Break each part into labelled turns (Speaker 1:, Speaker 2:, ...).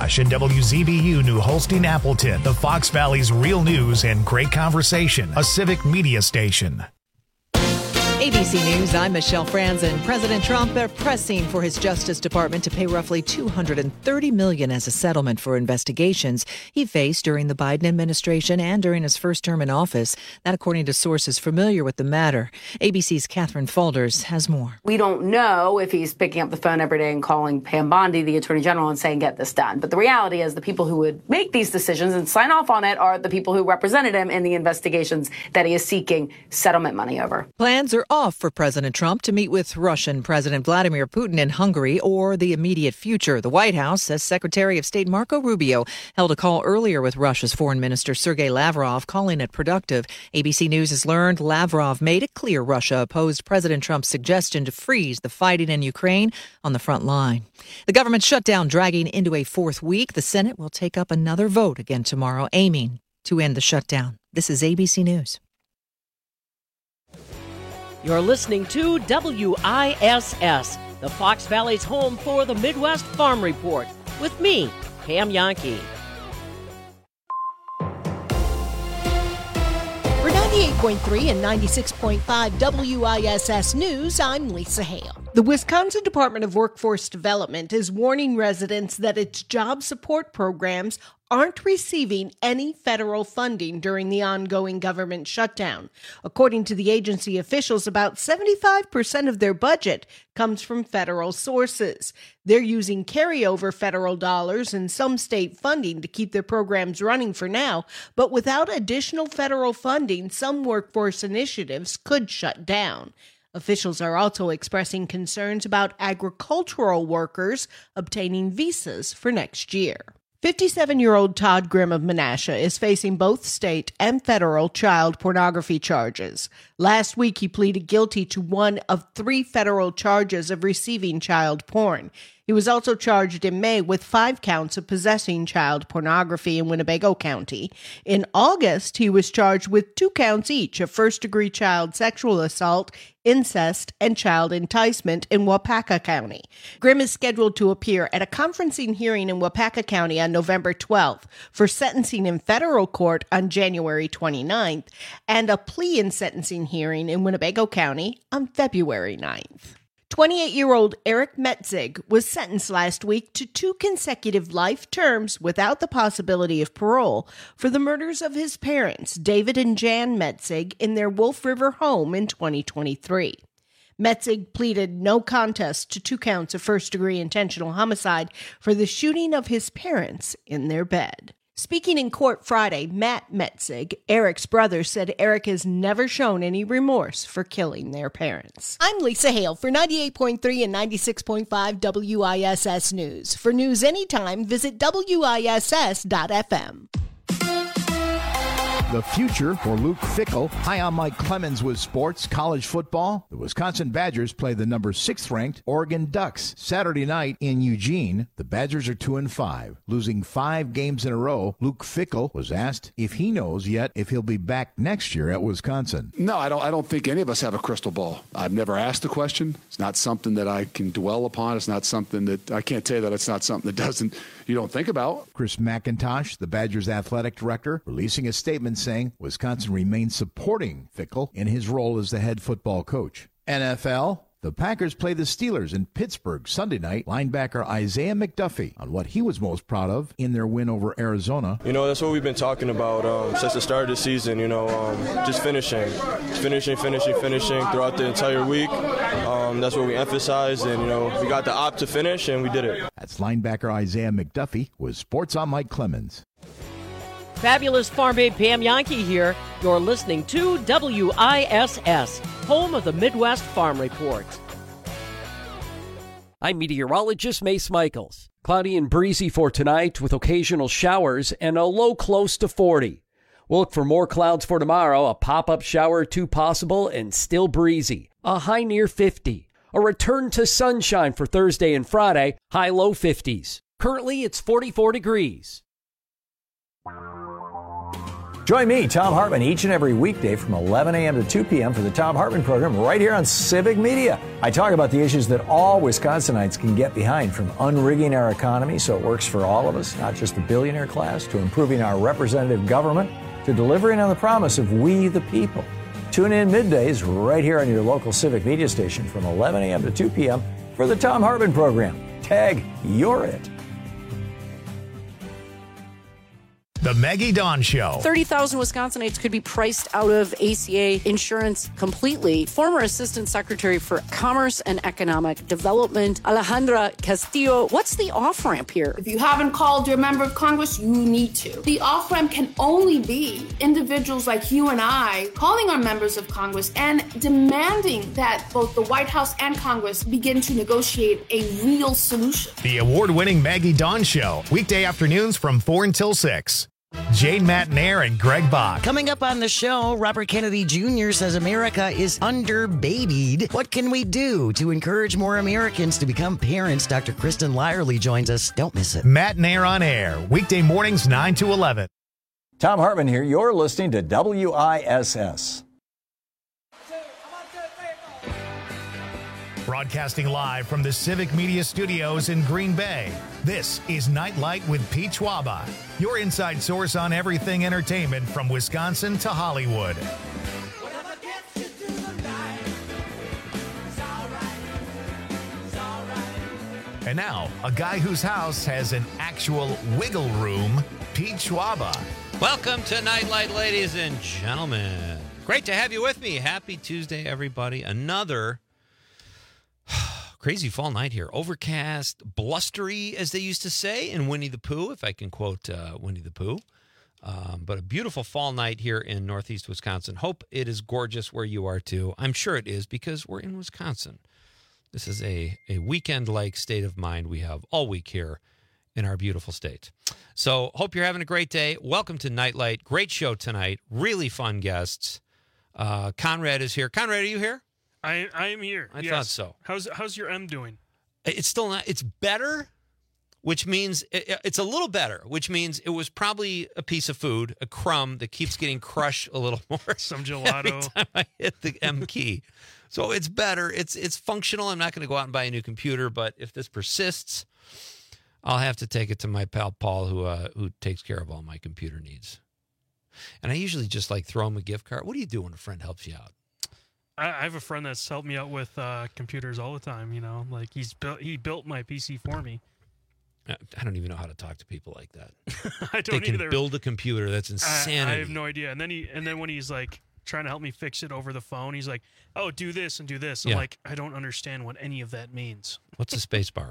Speaker 1: McIntosh and WZBU New Holstein Appleton, the Fox Valley's real news and great conversation, a civic media station.
Speaker 2: ABC News, I'm Michelle Franzen. President Trump pressing for his Justice Department to pay roughly $230 million as a settlement for investigations he faced during the Biden administration and during his first term in office. That, according to sources familiar with the matter. ABC's Catherine Faulders has more.
Speaker 3: We don't know if he's picking up the phone every day and calling Pam Bondi, the Attorney General, and saying, get this done. But the reality is the people who would make these decisions and sign off on it are the people who represented him in the investigations that he is seeking settlement money over.
Speaker 2: Plans are off for President Trump to meet with Russian President Vladimir Putin in Hungary or the immediate future. The White House says Secretary of State Marco Rubio held a call earlier with Russia's Foreign Minister Sergei Lavrov, calling it productive. ABC News has learned Lavrov made it clear Russia opposed President Trump's suggestion to freeze the fighting in Ukraine on the front line. The government shutdown dragging into a fourth week. The Senate will take up another vote again tomorrow, aiming to end the shutdown. This is ABC News.
Speaker 4: You're listening to WISS, the Fox Valley's home for the Midwest Farm Report, with me, Pam Jahnke.
Speaker 5: For 98.3 and 96.5 WISS News, I'm Lisa Hale. The Wisconsin Department of Workforce Development is warning residents that its job support programs aren't receiving any federal funding during the ongoing government shutdown. According to the agency officials, about 75% of their budget comes from federal sources. They're using carryover federal dollars and some state funding to keep their programs running for now, but without additional federal funding, some workforce initiatives could shut down. Officials are also expressing concerns about agricultural workers obtaining visas for next year. 57-year-old Todd Grimm of Menasha is facing both state and federal child pornography charges. Last week, he pleaded guilty to one of 3 federal charges of receiving child porn. He was also charged in May with 5 counts of possessing child pornography in Winnebago County. In August, he was charged with 2 counts each of first-degree child sexual assault, incest, and child enticement in Waupaca County. Grimm is scheduled to appear at a conferencing hearing in Waupaca County on November 12th for sentencing in federal court on January 29th and a plea and sentencing hearing in Winnebago County on February 9th. 28-year-old Eric Metzig was sentenced last week to 2 consecutive life terms without the possibility of parole for the murders of his parents, David and Jan Metzig, in their Wolf River home in 2023. Metzig pleaded no contest to 2 counts of first-degree intentional homicide for the shooting of his parents in their bed. Speaking in court Friday, Matt Metzig, Eric's brother, said Eric has never shown any remorse for killing their parents. I'm Lisa Hale for 98.3 and 96.5 WISS News. For news anytime, visit WISS.FM.
Speaker 6: The future for Luke Fickell. Hi, I'm Mike Clemens with sports. College football. The Wisconsin Badgers play the number 6th-ranked Oregon Ducks Saturday night in Eugene. The Badgers are 2-5, losing 5 games in a row. Luke Fickell was asked if he knows yet if he'll be back next year at Wisconsin.
Speaker 7: No, I don't think any of us have a crystal ball. I've never asked the question. It's not something that I can dwell upon. It's not something that I can't tell you that it's not something that you don't think about.
Speaker 6: Chris McIntosh, the Badgers athletic director, releasing a statement saying Wisconsin remains supporting Fickell in his role as the head football coach. NFL, the Packers play the Steelers in Pittsburgh Sunday night. Linebacker Isaiah McDuffie on what he was most proud of in their win over Arizona.
Speaker 8: You know, that's what we've been talking about since the start of the season, just finishing throughout the entire week. That's what we emphasized, and, we got the op to finish, and we did it.
Speaker 6: That's linebacker Isaiah McDuffie with Sports on Mike Clemens.
Speaker 4: Fabulous Farm Babe Pam Jahnke here. You're listening to WISS, home of the Midwest Farm Report. I'm meteorologist Mace Michaels. Cloudy and breezy for tonight with occasional showers and a low close to 40. We'll look for more clouds for tomorrow, a pop-up shower or 2 possible and still breezy. A high near 50. A return to sunshine for Thursday and Friday, high low 50s. Currently it's 44 degrees.
Speaker 9: Join me, Thom Hartmann, each and every weekday from 11 a.m. to 2 p.m. for the Thom Hartmann program right here on Civic Media. I talk about the issues that all Wisconsinites can get behind, from unrigging our economy so it works for all of us, not just the billionaire class, to improving our representative government, to delivering on the promise of we the people. Tune in middays right here on your local Civic Media station from 11 a.m. to 2 p.m. for the Thom Hartmann program. Tag, you're it.
Speaker 1: The Maggie Dawn Show.
Speaker 10: 30,000 Wisconsinites could be priced out of ACA insurance completely. Former Assistant Secretary for Commerce and Economic Development, Alejandra Castillo, what's the off-ramp here?
Speaker 11: If you haven't called your member of Congress, you need to. The off-ramp can only be individuals like you and I calling our members of Congress and demanding that both the White House and Congress begin to negotiate a real solution.
Speaker 1: The award-winning Maggie Dawn Show. Weekday afternoons from 4 until 6. Jane Matnair and Greg Bach.
Speaker 12: Coming up on the show, Robert Kennedy Jr. says America is under-babied. What can we do to encourage more Americans to become parents? Dr. Kristen Lyerly joins us. Don't miss it.
Speaker 1: Matnair on air, weekday mornings 9 to 11.
Speaker 9: Thom Hartmann here. You're listening to WISS.
Speaker 1: Broadcasting live from the Civic Media Studios in Green Bay, this is Nightlight with Pete Schwaba, your inside source on everything entertainment from Wisconsin to Hollywood. And now, a guy whose house has an actual wiggle room, Pete Schwaba.
Speaker 13: Welcome to Nightlight, ladies and gentlemen. Great to have you with me. Happy Tuesday, everybody. Another crazy fall night here. Overcast, blustery, as they used to say in Winnie the Pooh, if I can quote Winnie the Pooh. But a beautiful fall night here in northeast Wisconsin. Hope it is gorgeous where you are, too. I'm sure it is, because we're in Wisconsin. This is a weekend-like state of mind we have all week here in our beautiful state. So hope you're having a great day. Welcome to Nightlight. Great show tonight. Really fun guests. Conrad is here. Conrad, are you here?
Speaker 14: I am here.
Speaker 13: I thought so.
Speaker 14: How's your M doing?
Speaker 13: It's still not. It's better, which means it's a little better, which means it was probably a piece of food, a crumb that keeps getting crushed a little more.
Speaker 14: Some gelato.
Speaker 13: Every time I hit the M key. So it's better. It's functional. I'm not going to go out and buy a new computer, but if this persists, I'll have to take it to my pal Paul, who takes care of all my computer needs. And I usually just throw him a gift card. What do you do when a friend helps you out?
Speaker 14: I have a friend that's helped me out with computers all the time. You know, he built my PC for me.
Speaker 13: I don't even know how to talk to people like that.
Speaker 14: I don't
Speaker 13: either. They can
Speaker 14: either.
Speaker 13: build a computer. That's insanity.
Speaker 14: I have no idea. And then when he's trying to help me fix it over the phone, he's like, "Oh, do this and do this." I'm like, I don't understand what any of that means.
Speaker 13: What's a space bar?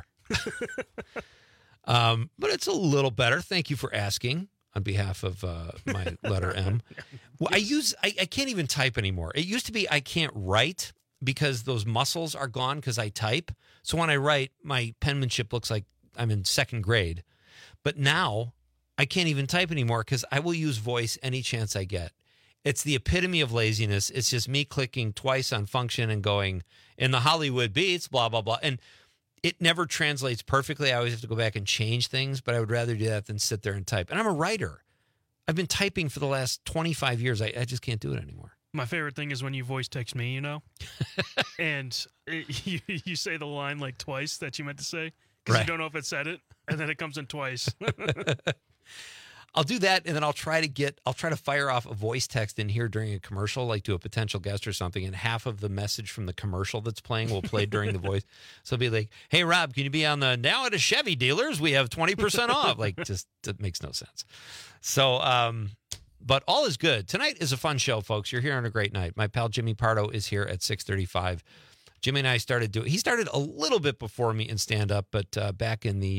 Speaker 13: But it's a little better. Thank you for asking. On behalf of my letter M. Well, I can't even type anymore. It used to be I can't write because those muscles are gone because I type. So when I write, my penmanship looks like I'm in second grade. But now I can't even type anymore because I will use voice any chance I get. It's the epitome of laziness. It's just me clicking twice on function and going, in the Hollywood beats, blah, blah, blah. And it never translates perfectly. I always have to go back and change things, but I would rather do that than sit there and type. And I'm a writer. I've been typing for the last 25 years. I just can't do it anymore.
Speaker 14: My favorite thing is when you voice text me, and you say the line twice that you meant to say because you don't know if it said it, and then it comes in twice.
Speaker 13: I'll do that, and then I'll try to fire off a voice text in here during a commercial, to a potential guest or something, and half of the message from the commercial that's playing will play during the voice. So it'll be like, "Hey, Rob, can you be on the now at a Chevy dealers? We have 20% off." It makes no sense. So, but all is good. Tonight is a fun show, folks. You're here on a great night. My pal Jimmy Pardo is here at 6:35. Jimmy and I he started a little bit before me in stand-up, but back in the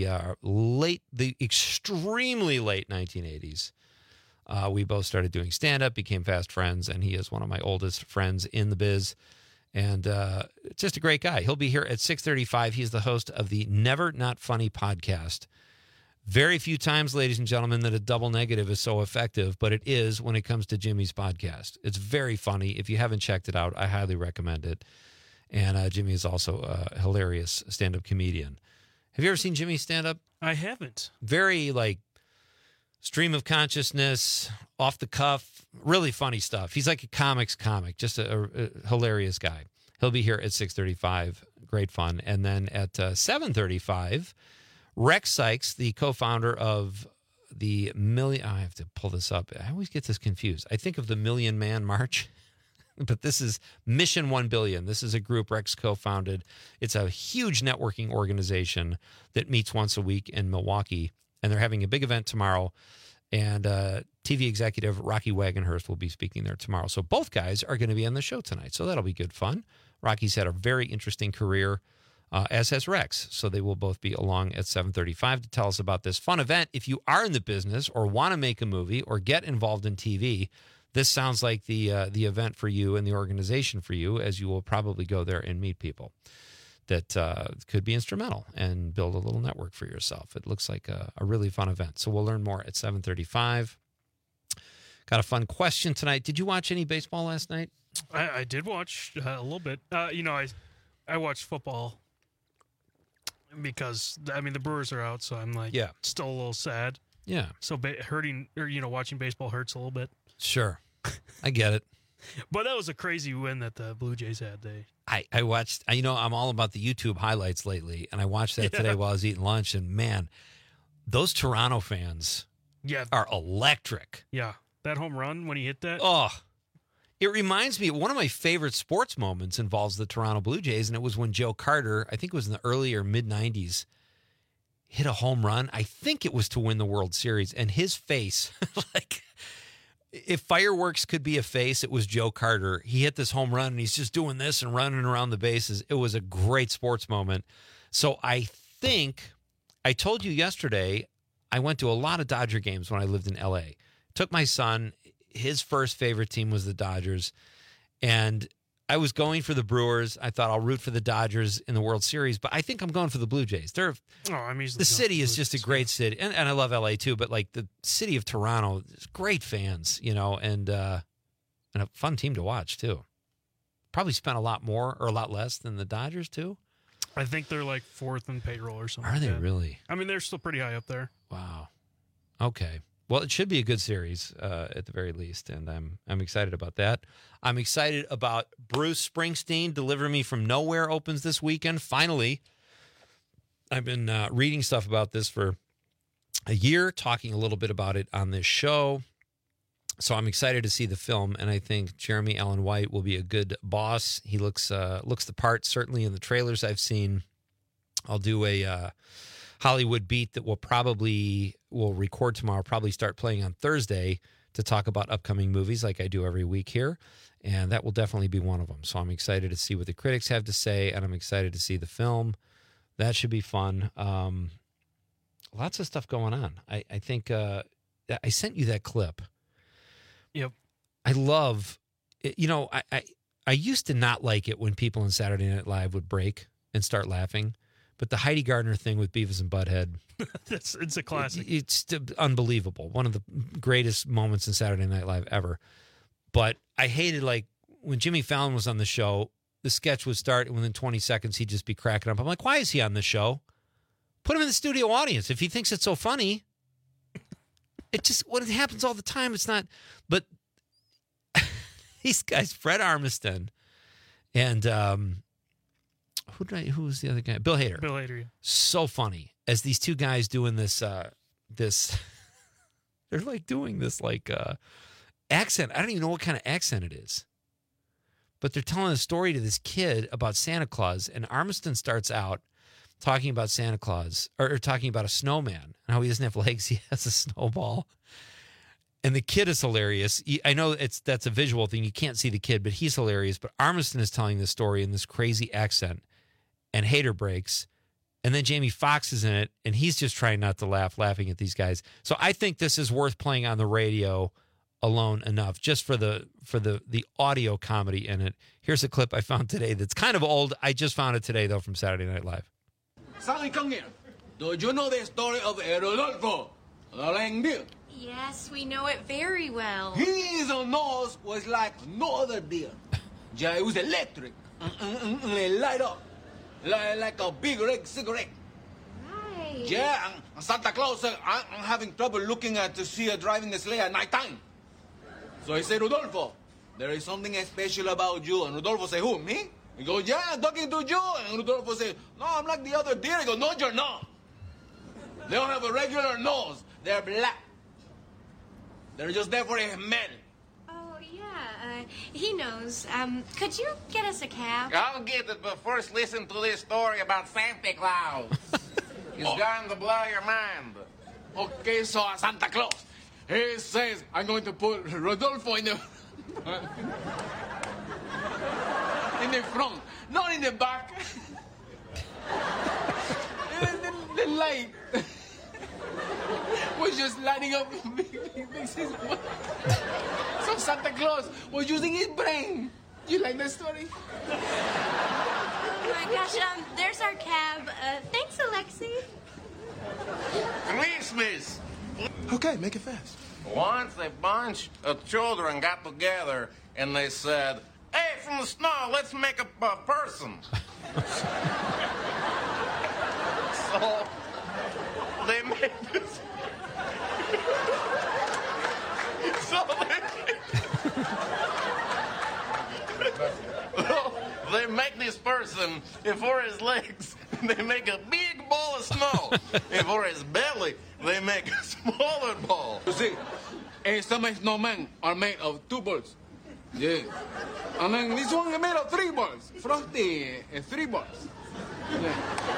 Speaker 13: extremely late 1980s, we both started doing stand-up, became fast friends, and he is one of my oldest friends in the biz, and just a great guy. He'll be here at 6:35. He's the host of the Never Not Funny podcast. Very few times, ladies and gentlemen, that a double negative is so effective, but it is when it comes to Jimmy's podcast. It's very funny. If you haven't checked it out, I highly recommend it. And Jimmy is also a hilarious stand-up comedian. Have you ever seen Jimmy stand-up?
Speaker 14: I haven't.
Speaker 13: Very, stream of consciousness, off the cuff, really funny stuff. He's like a comic, just a hilarious guy. He'll be here at 6:35. Great fun. And then at 7:35, Rex Sykes, the co-founder of the I have to pull this up. I always get this confused. I think of the Million Man March, but this is Mission 1 Billion. This is a group Rex co-founded. It's a huge networking organization that meets once a week in Milwaukee, and they're having a big event tomorrow. And TV executive Rocky Wagenhurst will be speaking there tomorrow. So both guys are going to be on the show tonight. So that'll be good fun. Rocky's had a very interesting career, as has Rex. So they will both be along at 7:35 to tell us about this fun event. If you are in the business or want to make a movie or get involved in TV, this sounds like the event for you and the organization for you, as you will probably go there and meet people that could be instrumental and build a little network for yourself. It looks like a really fun event. So we'll learn more at 7:35. Got a fun question tonight. Did you watch any baseball last night?
Speaker 14: I did watch a little bit. I watched football because, the Brewers are out, so I'm still a little sad.
Speaker 13: Yeah.
Speaker 14: So watching baseball hurts a little bit.
Speaker 13: Sure. I get it.
Speaker 14: But that was a crazy win that the Blue Jays had.
Speaker 13: I watched, I'm all about the YouTube highlights lately, and I watched that today while I was eating lunch, and man, those Toronto fans are electric.
Speaker 14: Yeah. That home run when he hit that.
Speaker 13: Oh, it reminds me, one of my favorite sports moments involves the Toronto Blue Jays, and it was when Joe Carter, I think it was in the early or mid-'90s, hit a home run. I think it was to win the World Series, and his face, if fireworks could be a face, it was Joe Carter. He hit this home run, and he's just doing this and running around the bases. It was a great sports moment. So I think, I told you yesterday, I went to a lot of Dodger games when I lived in L.A. Took my son. His first favorite team was the Dodgers, and I was going for the Brewers. I thought I'll root for the Dodgers in the World Series, but I think I'm going for the Blue Jays. The city is just a great city, and I love LA too. But like the city of Toronto, great fans, and a fun team to watch too. Probably spent a lot more or a lot less than the Dodgers too.
Speaker 14: I think they're like fourth in payroll or something.
Speaker 13: Are they really?
Speaker 14: They're still pretty high up there.
Speaker 13: Wow. Okay. Well, it should be a good series at the very least, and I'm excited about that. I'm excited about Bruce Springsteen. Deliver Me From Nowhere opens this weekend. Finally, I've been reading stuff about this for a year, talking a little bit about it on this show. So I'm excited to see the film, and I think Jeremy Allen White will be a good boss. He looks the part, certainly in the trailers I've seen. I'll do a Hollywood Beat that we'll record tomorrow, probably start playing on Thursday to talk about upcoming movies like I do every week here, and that will definitely be one of them. So I'm excited to see what the critics have to say, and I'm excited to see the film. That should be fun. Lots of stuff going on. I think I sent you that clip.
Speaker 14: Yep.
Speaker 13: I love, I used to not like it when people in Saturday Night Live would break and start laughing. But the Heidi Gardner thing with Beavis and Butthead,
Speaker 14: it's a classic.
Speaker 13: It's unbelievable. One of the greatest moments in Saturday Night Live ever. But I hated, when Jimmy Fallon was on the show, the sketch would start, and within 20 seconds, he'd just be cracking up. I'm like, why is he on the show? Put him in the studio audience. If he thinks it's so funny, it happens all the time. It's not. But these guys, Fred Armisen and who was the other guy? Bill Hader.
Speaker 14: Bill Hader, yeah.
Speaker 13: So funny as these two guys doing this. They're doing this accent. I don't even know what kind of accent it is, but they're telling a story to this kid about Santa Claus, and Armisen starts out talking about Santa Claus or talking about a snowman and how he doesn't have legs; he has a snowball. And the kid is hilarious. I know that's a visual thing; you can't see the kid, but he's hilarious. But Armisen is telling this story in this crazy accent. And Hader breaks, and then Jamie Foxx is in it, and he's just trying not to laughing at these guys. So I think this is worth playing on the radio alone enough, just for the audio comedy in it. Here's a clip I found today that's kind of old. I just found it today, though, from Saturday Night Live.
Speaker 15: Do you know the story of Rodolfo, the reindeer?
Speaker 16: Yes, we know it very well.
Speaker 15: His nose was like no other deer. Yeah, it was electric. It light up. Like a big red cigarette.
Speaker 16: Right.
Speaker 15: Yeah, and Santa Claus said, I'm having trouble looking to see her driving the sleigh at night time. So I say, Rodolfo, there is something special about you. And Rodolfo say, who, me? He goes, yeah, I'm talking to you. And Rodolfo says, no, I'm like the other deer. He goes, no, you're not. They don't have a regular nose. They're black. They're just there for a smell.
Speaker 16: Oh, yeah, he knows. Could you get us a cab?
Speaker 17: I'll get it, but first listen to this story about Santa Claus. He's going to blow your mind.
Speaker 15: Okay, so Santa Claus, he says, I'm going to put Rodolfo in the front, not in the back. the light was just lighting up. So Santa Claus was using his brain. You like that story?
Speaker 16: Oh my gosh, there's our cab. Thanks, Alexi.
Speaker 17: Christmas.
Speaker 15: Okay, make it fast.
Speaker 17: Once a bunch of children got together and they said, hey, from the snow, let's make a person. So they made this. They make this person, and for his legs, they make a big ball of snow. And for his belly, they make a smaller ball.
Speaker 15: You see, some snowmen are made of 2 balls. Yeah. And then this one is made of 3 balls. Frosty, 3 balls. Yeah.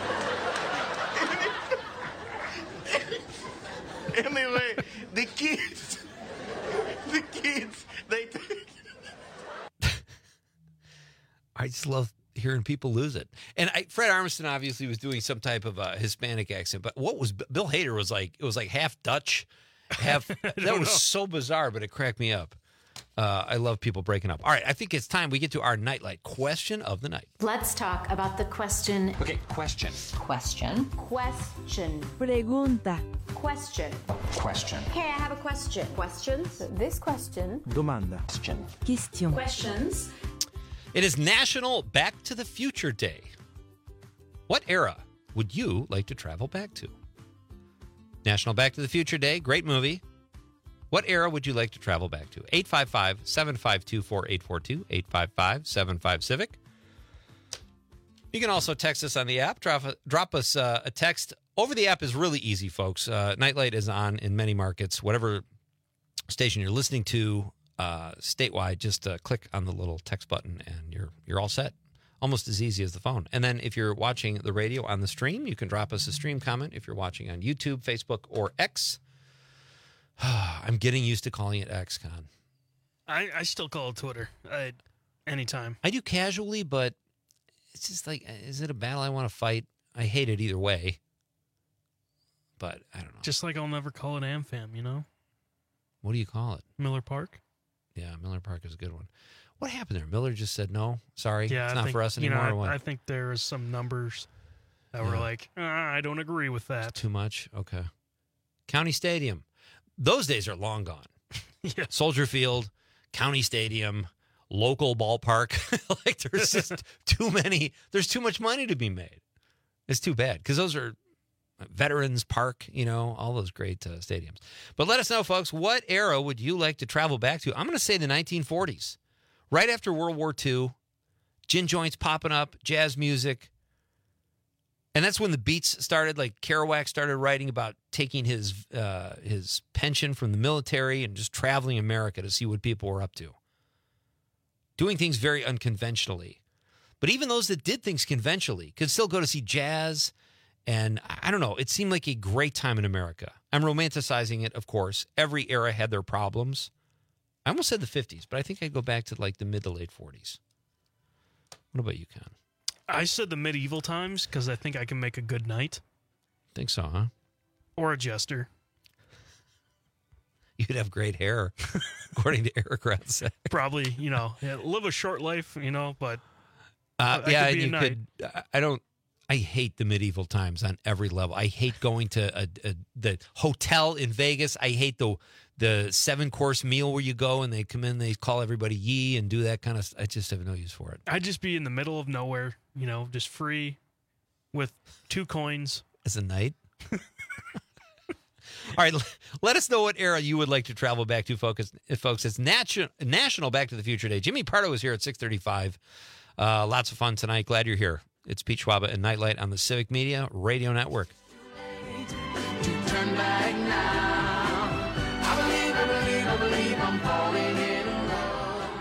Speaker 17: Anyway, the kids, they
Speaker 13: I just love hearing people lose it. And Fred Armisen obviously was doing some type of a Hispanic accent, but what was Bill Hader was like, it was like half Dutch, half, that was so bizarre, but it cracked me up. I love people breaking up. All right, I think it's time we get to our Nightlight question of the night.
Speaker 18: Let's talk about the question.
Speaker 19: Okay, question.
Speaker 18: Question. Question.
Speaker 20: Pregunta.
Speaker 18: Question.
Speaker 19: Question.
Speaker 18: Okay, I have a question. Questions? This question.
Speaker 19: Domanda. Question.
Speaker 20: Question.
Speaker 18: Questions.
Speaker 13: It is National Back to the Future Day. What era would you like to travel back to? National Back to the Future Day, great movie. What era would you like to travel back to? 855-752-4842, 855-75-CIVIC. You can also text us on the app. Drop us a text. Over the app is really easy, folks. Nightlight is on in many markets. Whatever station you're listening to statewide, just click on the little text button and you're all set. Almost as easy as the phone. And then if you're watching the radio on the stream, you can drop us a stream comment if you're watching on YouTube, Facebook, or X. I'm getting used to calling it X, Con.
Speaker 14: I still call it Twitter anytime.
Speaker 13: I do casually, but it's just like, is it a battle I want to fight? I hate it either way. But I don't know.
Speaker 14: Just like I'll never call it AmFam, you know?
Speaker 13: What do you call it?
Speaker 14: Miller Park.
Speaker 13: Yeah, Miller Park is a good one. What happened there? Miller just said, no, sorry,
Speaker 14: yeah,
Speaker 13: it's not for us anymore.
Speaker 14: You know, I think there is some numbers that were like, I don't agree with that.
Speaker 13: It's too much? Okay. County Stadium. Those days are long gone.
Speaker 14: Yeah.
Speaker 13: Soldier Field, County Stadium, local ballpark. Like there's just too many. There's too much money to be made. It's too bad because those are Veterans Park, you know, all those great stadiums. But let us know, folks, what era would you like to travel back to? I'm going to say the 1940s. Right after World War II, gin joints popping up, jazz music. And that's when the beats started. Like Kerouac started writing about taking his pension from the military and just traveling America to see what people were up to. Doing things very unconventionally. But even those that did things conventionally could still go to see jazz. And I don't know, it seemed like a great time in America. I'm romanticizing it, of course. Every era had their problems. I almost said the 50s, but I think I'd go back to like the mid to late 40s. What about you, Con?
Speaker 14: I said the medieval times because I think I can make a good knight.
Speaker 13: Think so, huh?
Speaker 14: Or a jester.
Speaker 13: You'd have great hair, according to Eric Ratzak.
Speaker 14: Probably, you know, live a short life, you know, but
Speaker 13: yeah, you could. I hate the medieval times on every level. I hate going to the hotel in Vegas. I hate the 7-course meal where you go and they come in, they call everybody ye and do that kind of stuff. I just have no use for it.
Speaker 14: I'd just be in the middle of nowhere, you know, just free with 2 coins.
Speaker 13: As a knight? All right, let us know what era you would like to travel back to, folks. It's National Back to the Future Day. Jimmy Pardo is here at 6:35. Lots of fun tonight. Glad you're here. It's Pete Schwaba and Nightlight on the Civic Media Radio Network.
Speaker 15: Turn back now. I believe I'm falling in love.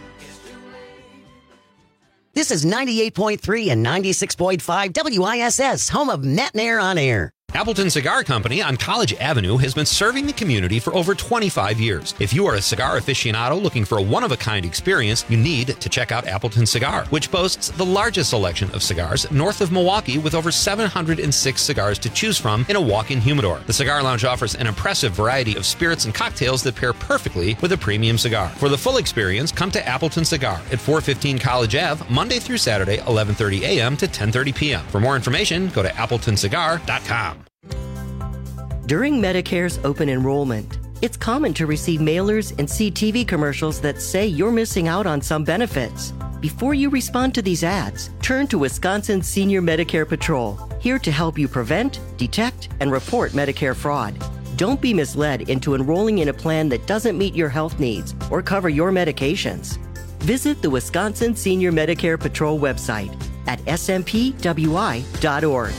Speaker 12: This is 98.3 and 96.5 WISS, home of Metnair on Air.
Speaker 13: Appleton Cigar Company on College Avenue has been serving the community for over 25 years. If you are a cigar aficionado looking for a one-of-a-kind experience, you need to check out Appleton Cigar, which boasts the largest selection of cigars north of Milwaukee with over 706 cigars to choose from in a walk-in humidor. The Cigar Lounge offers an impressive variety of spirits and cocktails that pair perfectly with a premium cigar. For the full experience, come to Appleton Cigar at 415 College Ave, Monday through Saturday, 11:30 a.m. to 10:30 p.m. For more information, go to appletoncigar.com.
Speaker 20: During Medicare's open enrollment, it's common to receive mailers and see TV commercials that say you're missing out on some benefits. Before you respond to these ads, turn to Wisconsin Senior Medicare Patrol, here to help you prevent, detect, and report Medicare fraud. Don't be misled into enrolling in a plan that doesn't meet your health needs or cover your medications. Visit the Wisconsin Senior Medicare Patrol website at smpwi.org.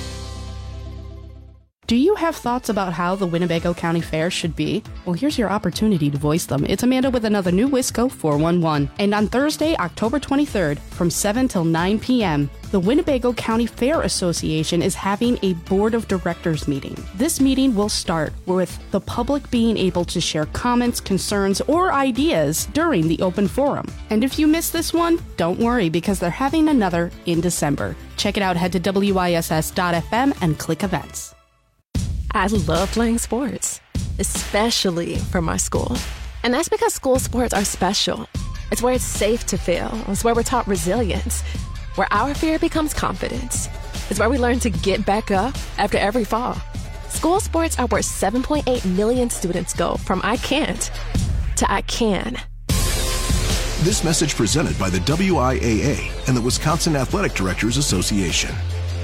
Speaker 21: Do you have thoughts about how the Winnebago County Fair should be? Well, here's your opportunity to voice them. It's Amanda with another new Wisco 411. And on Thursday, October 23rd, from 7 till 9 p.m., the Winnebago County Fair Association is having a Board of Directors meeting. This meeting will start with the public being able to share comments, concerns, or ideas during the open forum. And if you missed this one, don't worry, because they're having another in December. Check it out. Head to WISS.FM and click events.
Speaker 22: I love playing sports, especially for my school. And that's because school sports are special. It's where it's safe to fail. It's where we're taught resilience, where our fear becomes confidence. It's where we learn to get back up after every fall. School sports are where 7.8 million students go from I can't to I can.
Speaker 23: This message presented by the WIAA and the Wisconsin Athletic Directors Association.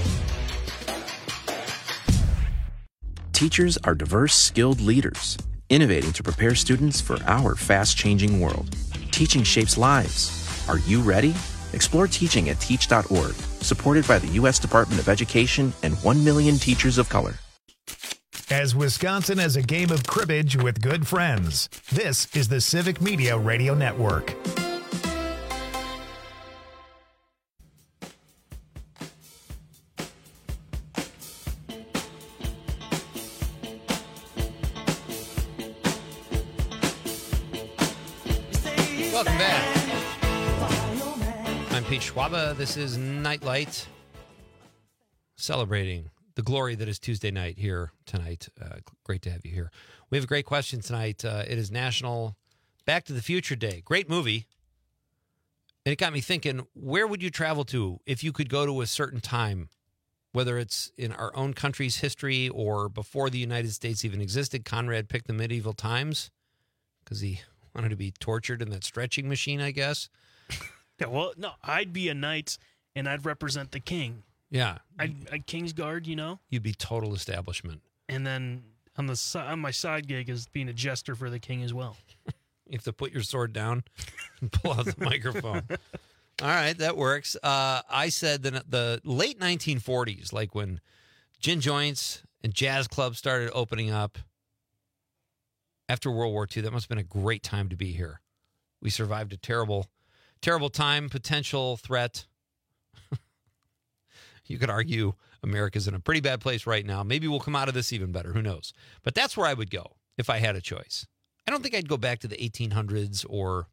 Speaker 24: Teachers are diverse, skilled leaders, innovating to prepare students for our fast-changing world. Teaching shapes lives. Are you ready? Explore teaching at teach.org, supported by the U.S. Department of Education and 1 million teachers of color.
Speaker 1: As Wisconsin has a game of cribbage with good friends, this is the Civic Media Radio Network.
Speaker 13: Welcome back. I'm Pete Schwaba. This is Nightlight, celebrating the glory that is Tuesday night here tonight. Great to have you here. We have a great question tonight. It is National Back to the Future Day. Great movie. And it got me thinking, where would you travel to if you could go to a certain time, whether it's in our own country's history or before the United States even existed? Conrad picked the medieval times because he wanted to be tortured in that stretching machine, I guess.
Speaker 14: Yeah, well, no, I'd be a knight and I'd represent the king.
Speaker 13: Yeah.
Speaker 14: I'd King's Guard, you know?
Speaker 13: You'd be total establishment.
Speaker 14: And then on my side gig is being a jester for the king as well.
Speaker 13: You have to put your sword down and pull out the microphone. All right, that works. I said that the late 1940s, like when gin joints and jazz clubs started opening up after World War II, that must have been a great time to be here. We survived a terrible, terrible time, potential threat. You could argue America's in a pretty bad place right now. Maybe we'll come out of this even better. Who knows? But that's where I would go if I had a choice. I don't think I'd go back to the 1800s or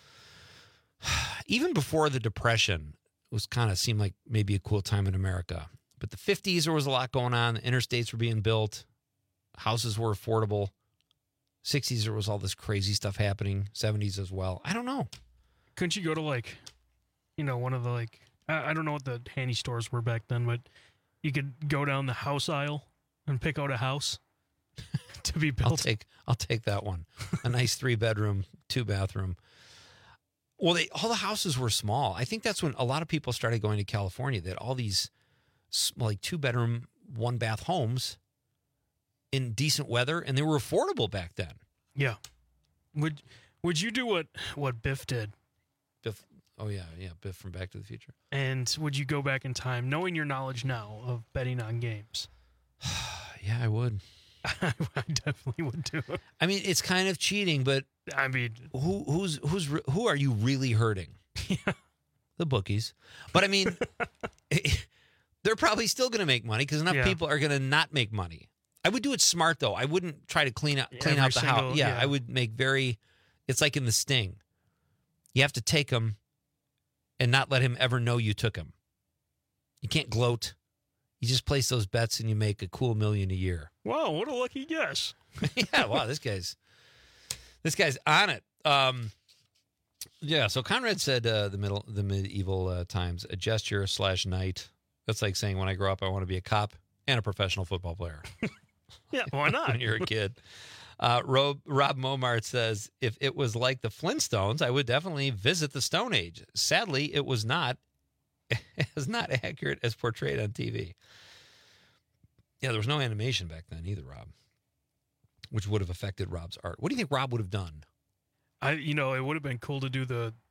Speaker 13: even before the Depression. It was kind of seemed like maybe a cool time in America. But the 50s, there was a lot going on. The interstates were being built. Houses were affordable. 60s, there was all this crazy stuff happening. 70s as well. I don't know.
Speaker 14: Couldn't you go to one of the I don't know what the handy stores were back then, but you could go down the house aisle and pick out a house to be built.
Speaker 13: I'll take that one. A nice 3-bedroom, 2-bathroom. Well, all the houses were small. I think that's when a lot of people started going to California. They had all these 2-bedroom, 1-bath homes. in decent weather, and they were affordable back then.
Speaker 14: Yeah. Would you do what Biff did?
Speaker 13: Biff, Biff from Back to the Future.
Speaker 14: And would you go back in time, knowing your knowledge now of betting on games?
Speaker 13: Yeah, I would.
Speaker 14: I definitely would do it.
Speaker 13: I mean, it's kind of cheating, but
Speaker 14: I mean,
Speaker 13: who are you really hurting?
Speaker 14: Yeah.
Speaker 13: The bookies. But I mean, they're probably still going to make money because enough people are going to not make money. I would do it smart though. I wouldn't try to clean out the house. Yeah, I would make it's like in The Sting. You have to take him and not let him ever know you took him. You can't gloat. You just place those bets and you make a cool $1 million a year.
Speaker 14: Wow, what a lucky guess.
Speaker 13: Yeah, wow, this guy's on it. Yeah, so Conrad said the medieval times, a gesture / knight. That's like saying when I grow up I want to be a cop and a professional football player.
Speaker 14: Yeah, why not?
Speaker 13: When you're a kid. Rob Momart says, if it was like the Flintstones, I would definitely visit the Stone Age. Sadly, it was not as not accurate as portrayed on TV. Yeah, there was no animation back then either, Rob, which would have affected Rob's art. What do you think Rob would have done?
Speaker 14: It would have been cool to do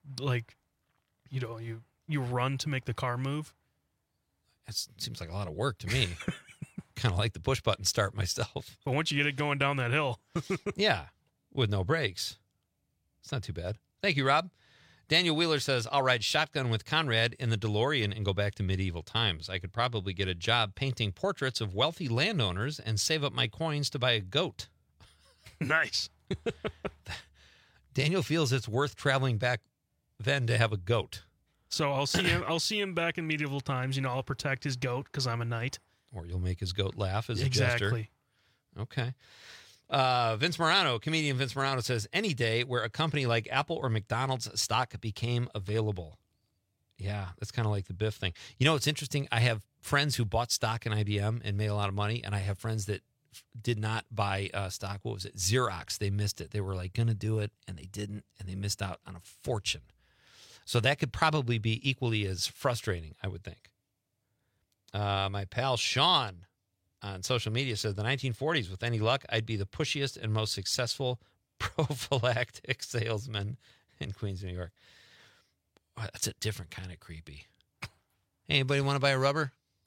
Speaker 14: you run to make the car move.
Speaker 13: That seems like a lot of work to me. Kind of like the push button start myself.
Speaker 14: But once you get it going down that hill.
Speaker 13: Yeah, with no brakes. It's not too bad. Thank you, Rob. Daniel Wheeler says, I'll ride shotgun with Conrad in the DeLorean and go back to medieval times. I could probably get a job painting portraits of wealthy landowners and save up my coins to buy a goat.
Speaker 14: Nice.
Speaker 13: Daniel feels it's worth traveling back then to have a goat.
Speaker 14: So I'll see him back in medieval times. I'll protect his goat because I'm a knight.
Speaker 13: Or you'll make his goat laugh as a gesture.
Speaker 14: Exactly.
Speaker 13: Okay. Comedian Vince Morano says, any day where a company like Apple or McDonald's stock became available. Yeah, that's kind of like the Biff thing. It's interesting. I have friends who bought stock in IBM and made a lot of money, and I have friends that did not buy stock. What was it? Xerox. They missed it. They were like going to do it, and they didn't, and they missed out on a fortune. So that could probably be equally as frustrating, I would think. My pal Sean on social media says the 1940s, with any luck, I'd be the pushiest and most successful prophylactic salesman in Queens, New York. Wow, that's a different kind of creepy. Hey, anybody want to buy a rubber?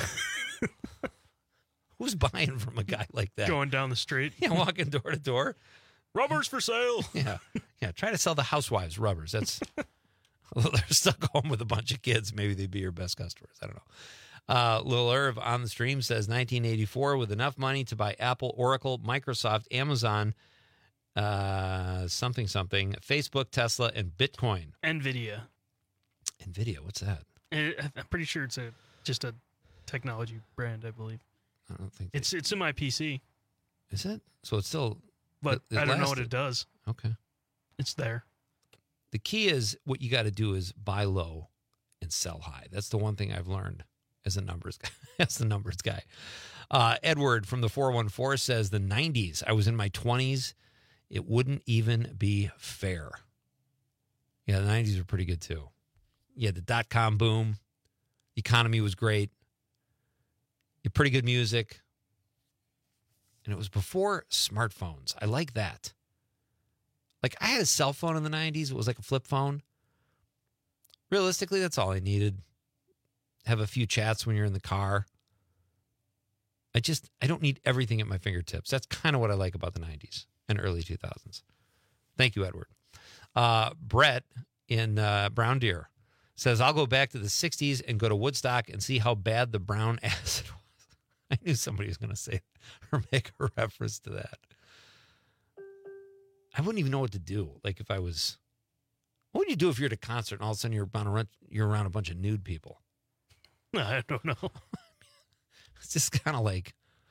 Speaker 13: Who's buying from a guy like that?
Speaker 14: Going down the street.
Speaker 13: Yeah, walking door to door.
Speaker 14: Rubbers for sale.
Speaker 13: Yeah. Try to sell the housewives rubbers. That's they're stuck home with a bunch of kids. Maybe they'd be your best customers. I don't know. Lil Irv on the stream says 1984 with enough money to buy Apple, Oracle, Microsoft, Amazon, something, Facebook, Tesla, and Bitcoin.
Speaker 14: NVIDIA,
Speaker 13: what's that?
Speaker 14: I'm pretty sure it's just a technology brand, I believe.
Speaker 13: I don't think
Speaker 14: it's in my PC.
Speaker 13: Is it? So it's still,
Speaker 14: but I don't know what it does.
Speaker 13: Okay,
Speaker 14: it's there.
Speaker 13: The key is what you got to do is buy low and sell high. That's the one thing I've learned as a numbers guy. As the numbers guy. Edward from the 414 says the 90s. I was in my 20s. It wouldn't even be fair. Yeah, the 90s were pretty good too. Yeah, the dot-com boom. The economy was great. Pretty good music. And it was before smartphones. I like that. Like, I had a cell phone in the 90s. It was like a flip phone. Realistically, that's all I needed. Have a few chats when you're in the car. I don't need everything at my fingertips. That's kind of what I like about the 90s and early 2000s. Thank you, Edward. Brett in Brown Deer says, I'll go back to the 60s and go to Woodstock and see how bad the brown acid was. I knew somebody was going to say or make a reference to that. I wouldn't even know what to do. Like if I was, what would you do if you're at a concert and all of a sudden you're around a bunch of nude people?
Speaker 14: I don't know.
Speaker 13: It's just kind of like,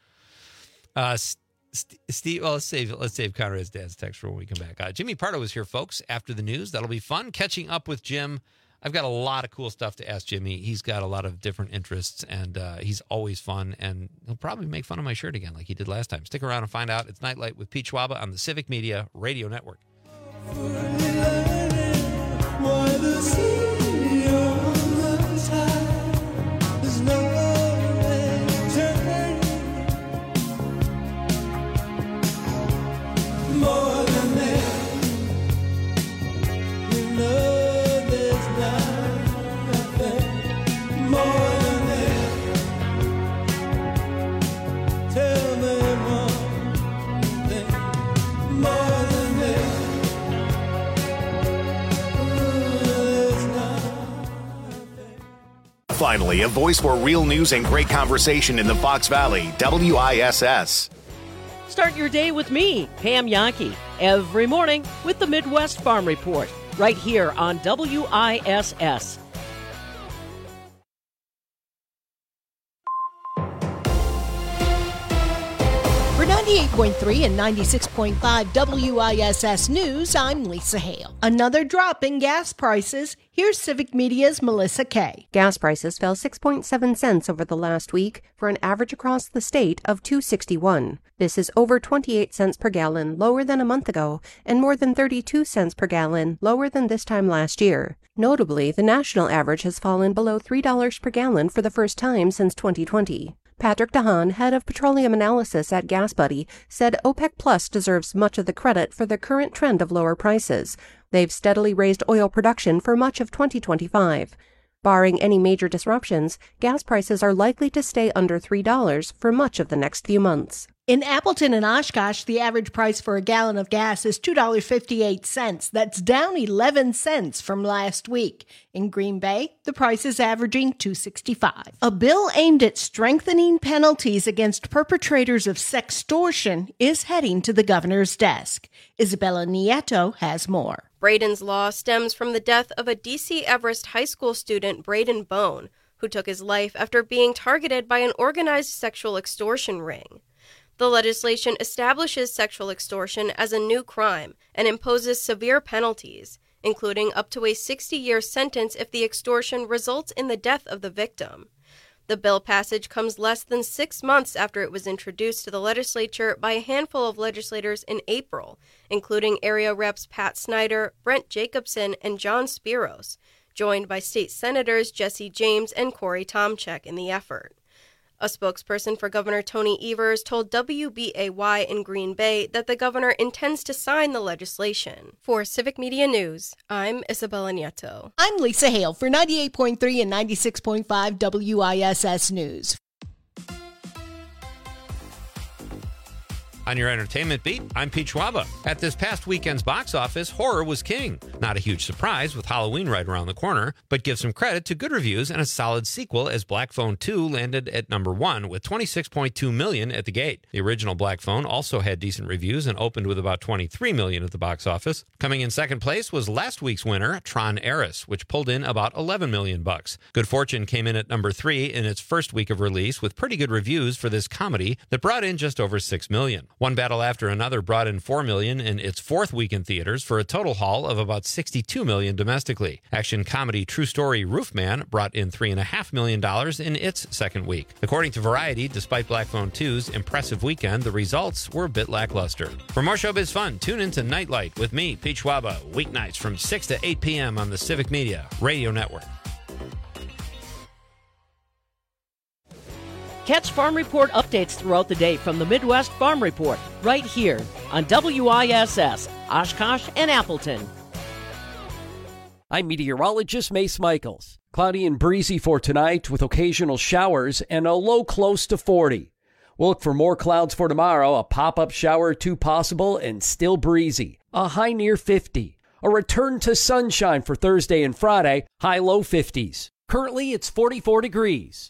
Speaker 13: Steve. Well, let's save Conrad's dad's text for when we come back. Jimmy Pardo is here, folks. After the news, that'll be fun. Catching up with Jim. I've got a lot of cool stuff to ask Jimmy. He's got a lot of different interests, and he's always fun. And he'll probably make fun of my shirt again, like he did last time. Stick around and find out. It's Nightlight with Pete Schwaba on the Civic Media Radio Network.
Speaker 1: Finally, a voice for real news and great conversation in the Fox Valley, WISS.
Speaker 2: Start your day with me, Pam Yankee, every morning with the Midwest Farm Report, right here on WISS.
Speaker 3: For 98.3 and 96.5 WISS News, I'm Lisa Hale. Another drop in gas prices. Here's Civic Media's Melissa Kay.
Speaker 5: Gas prices fell 6.7 cents over the last week for an average across the state of $2.61. This is over 28 cents per gallon lower than a month ago and more than 32 cents per gallon lower than this time last year. Notably, the national average has fallen below $3 per gallon for the first time since 2020. Patrick DeHaan, head of petroleum analysis at GasBuddy, said OPEC Plus deserves much of the credit for the current trend of lower prices. They've steadily raised oil production for much of 2025. Barring any major disruptions, gas prices are likely to stay under $3 for much of the next few months.
Speaker 3: In Appleton and Oshkosh, the average price for a gallon of gas is $2.58. That's down 11 cents from last week. In Green Bay, the price is averaging $2.65. A bill aimed at strengthening penalties against perpetrators of sextortion is heading to the governor's desk. Isabella Nieto has more.
Speaker 7: Braden's law stems from the death of a D.C. Everest High School student, Braden Bone, who took his life after being targeted by an organized sexual extortion ring. The legislation establishes sexual extortion as a new crime and imposes severe penalties, including up to a 60-year sentence if the extortion results in the death of the victim. The bill passage comes less than 6 months after it was introduced to the legislature by a handful of legislators in April, including area reps Pat Snyder, Brent Jacobson, and John Spiros, joined by state senators Jesse James and Corey Tomczyk in the effort. A spokesperson for Governor Tony Evers told WBAY in Green Bay that the governor intends to sign the legislation. For Civic Media News, I'm Isabella Nieto.
Speaker 3: I'm Lisa Hale for 98.3 and 96.5 WISS News.
Speaker 13: On your entertainment beat, I'm Pete Schwaba. At this past weekend's box office, horror was king. Not a huge surprise with Halloween right around the corner, but give some credit to good reviews and a solid sequel as Black Phone 2 landed at number 1 with $26.2 million at the gate. The original Black Phone also had decent reviews and opened with about $23 million at the box office. Coming in second place was last week's winner, Tron Ares, which pulled in about $11 million. Good Fortune came in at number 3 in its first week of release with pretty good reviews for this comedy that brought in just over $6 million. One Battle After Another brought in $4 million in its fourth week in theaters for a total haul of about $62 million domestically. Action comedy True Story Roofman brought in $3.5 million in its second week. According to Variety, despite Black Phone 2's impressive weekend, the results were a bit lackluster. For more showbiz fun, tune into Nightlight with me, Pete Schwaba, weeknights from 6 to 8 p.m. on the Civic Media Radio Network.
Speaker 2: Catch Farm Report updates throughout the day from the Midwest Farm Report, right here on WISS, Oshkosh and Appleton.
Speaker 4: I'm meteorologist Mace Michaels. Cloudy and breezy for tonight with occasional showers and a low close to 40. We'll look for more clouds for tomorrow, a pop-up shower or two possible and still breezy, a high near 50. A return to sunshine for Thursday and Friday, high low 50s. Currently it's 44 degrees.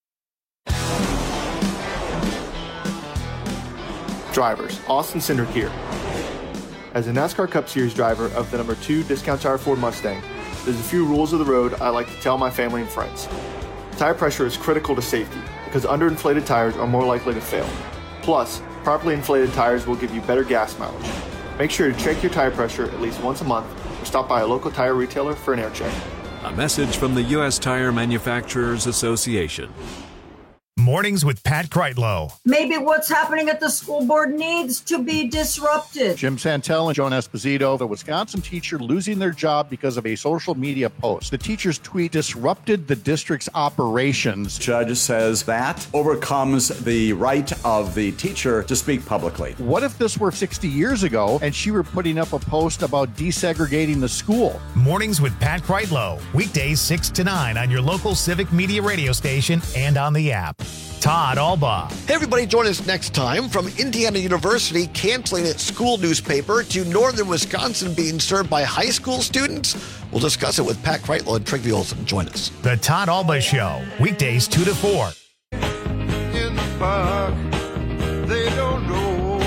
Speaker 25: Drivers, Austin Cindric here. As a NASCAR Cup Series driver of the number 2 Discount Tire Ford Mustang, there's a few rules of the road I like to tell my family and friends. Tire pressure is critical to safety because underinflated tires are more likely to fail. Plus, properly inflated tires will give you better gas mileage. Make sure to check your tire pressure at least once a month or stop by a local tire retailer for an air check.
Speaker 26: A message from the U.S. Tire Manufacturers Association.
Speaker 1: Mornings with Pat Kreitlow.
Speaker 27: Maybe what's happening at the school board needs to be disrupted.
Speaker 6: Jim Santel and Joan Esposito, the Wisconsin teacher losing their job because of a social media post. The teacher's tweet disrupted the district's operations.
Speaker 28: Judge says that overcomes the right of the teacher to speak publicly.
Speaker 6: What if this were 60 years ago and she were putting up a post about desegregating the school?
Speaker 1: Mornings with Pat Kreitlow. Weekdays 6 to 9 on your local Civic Media radio station and on the app. Todd Alba.
Speaker 8: Hey, everybody, join us next time from Indiana University canceling its school newspaper to Northern Wisconsin being served by high school students. We'll discuss it with Pat Kreitlow and Trygve Olsen. Join us.
Speaker 1: The Todd Alba Show, weekdays 2 to 4.
Speaker 9: In the park, they don't know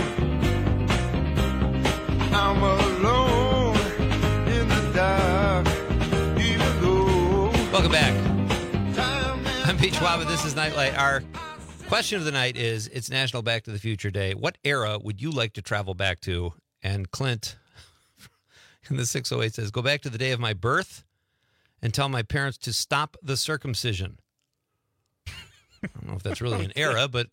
Speaker 9: I'm alone in the dark, even though.
Speaker 13: Welcome back. I'm Pete Schwab. This is Nightlight. Our question of the night is, it's National Back to the Future Day. What era would you like to travel back to? And Clint in the 608 says, go back to the day of my birth and tell my parents to stop the circumcision. I don't know if that's really an era, but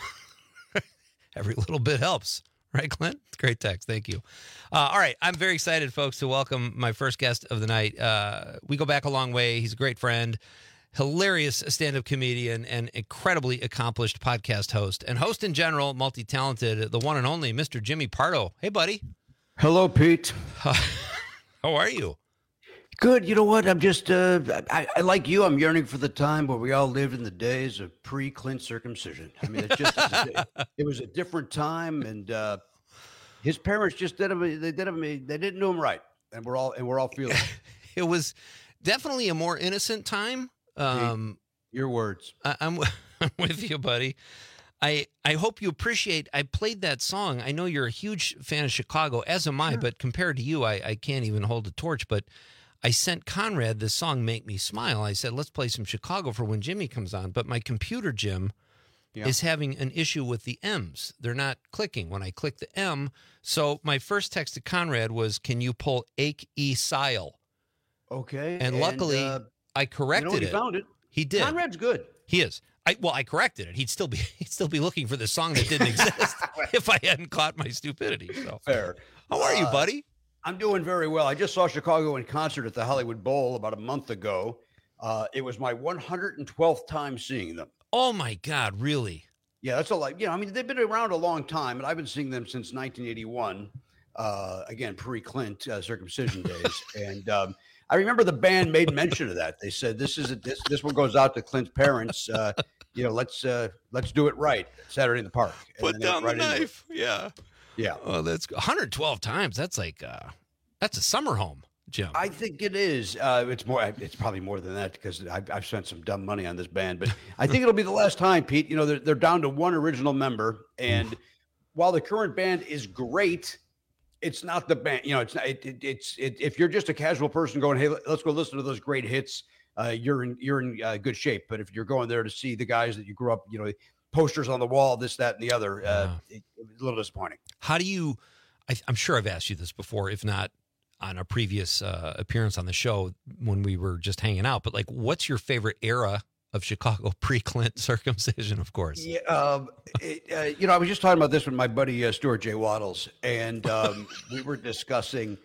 Speaker 13: every little bit helps. Right, Clint? Great text. Thank you. All right. I'm very excited, folks, to welcome my first guest of the night. We go back a long way. He's a great friend, hilarious stand-up comedian, and incredibly accomplished podcast host. And host in general, multi-talented, the one and only Mr. Jimmy Pardo. Hey, buddy.
Speaker 10: Hello, Pete.
Speaker 13: How are you?
Speaker 10: Good. You know what? I'm just, I like you. I'm yearning for the time where we all lived in the days of pre-Clint circumcision. I mean, it's just, it was a different time, and his parents just did him. They didn't do him right, and we're all feeling it.
Speaker 13: It was definitely a more innocent time.
Speaker 10: Your words.
Speaker 13: I'm with you, buddy. I hope you appreciate. I played that song. I know you're a huge fan of Chicago, as am I. Sure. But compared to you, I can't even hold a torch. But I sent Conrad this song, Make Me Smile. I said, let's play some Chicago for when Jimmy comes on. But my computer, Jim, is having an issue with the M's. They're not clicking when I click the M. So my first text to Conrad was, can you pull Ake E Sile?
Speaker 10: Okay.
Speaker 13: And luckily, I corrected
Speaker 10: he found it.
Speaker 13: He did.
Speaker 10: Conrad's good.
Speaker 13: He is. I corrected it. He'd still be looking for the song that didn't exist if I hadn't caught my stupidity. So
Speaker 10: fair.
Speaker 13: How are you, buddy?
Speaker 10: I'm doing very well. I just saw Chicago in concert at the Hollywood Bowl about a month ago. It was my 112th time seeing them.
Speaker 13: Oh my God, really?
Speaker 10: Yeah, that's a lot. I mean, they've been around a long time, and I've been seeing them since 1981. Again, pre-Clint circumcision days, and I remember the band made mention of that. They said this one goes out to Clint's parents. Let's do it right. Saturday in the Park.
Speaker 13: Put down the knife. Yeah.
Speaker 10: Yeah.
Speaker 13: Oh, that's 112 times. That's like that's a summer home, Jim.
Speaker 10: I think it is. It's more. It's probably more than that because I've spent some dumb money on this band. But I think it'll be the last time, Pete. They're down to one original member, and while the current band is great, it's not the band. It's not. It's if you're just a casual person going, hey, let's go listen to those great hits. You're in good shape. But if you're going there to see the guys that you grew up, posters on the wall, this, that, and the other, it was a little disappointing.
Speaker 13: How do you? I'm sure I've asked you this before, if not on a previous appearance on the show when we were just hanging out. But what's your favorite era of Chicago pre-Clint circumcision? Of course.
Speaker 10: Yeah. I was just talking about this with my buddy Stuart J. Waddles, and we were discussing.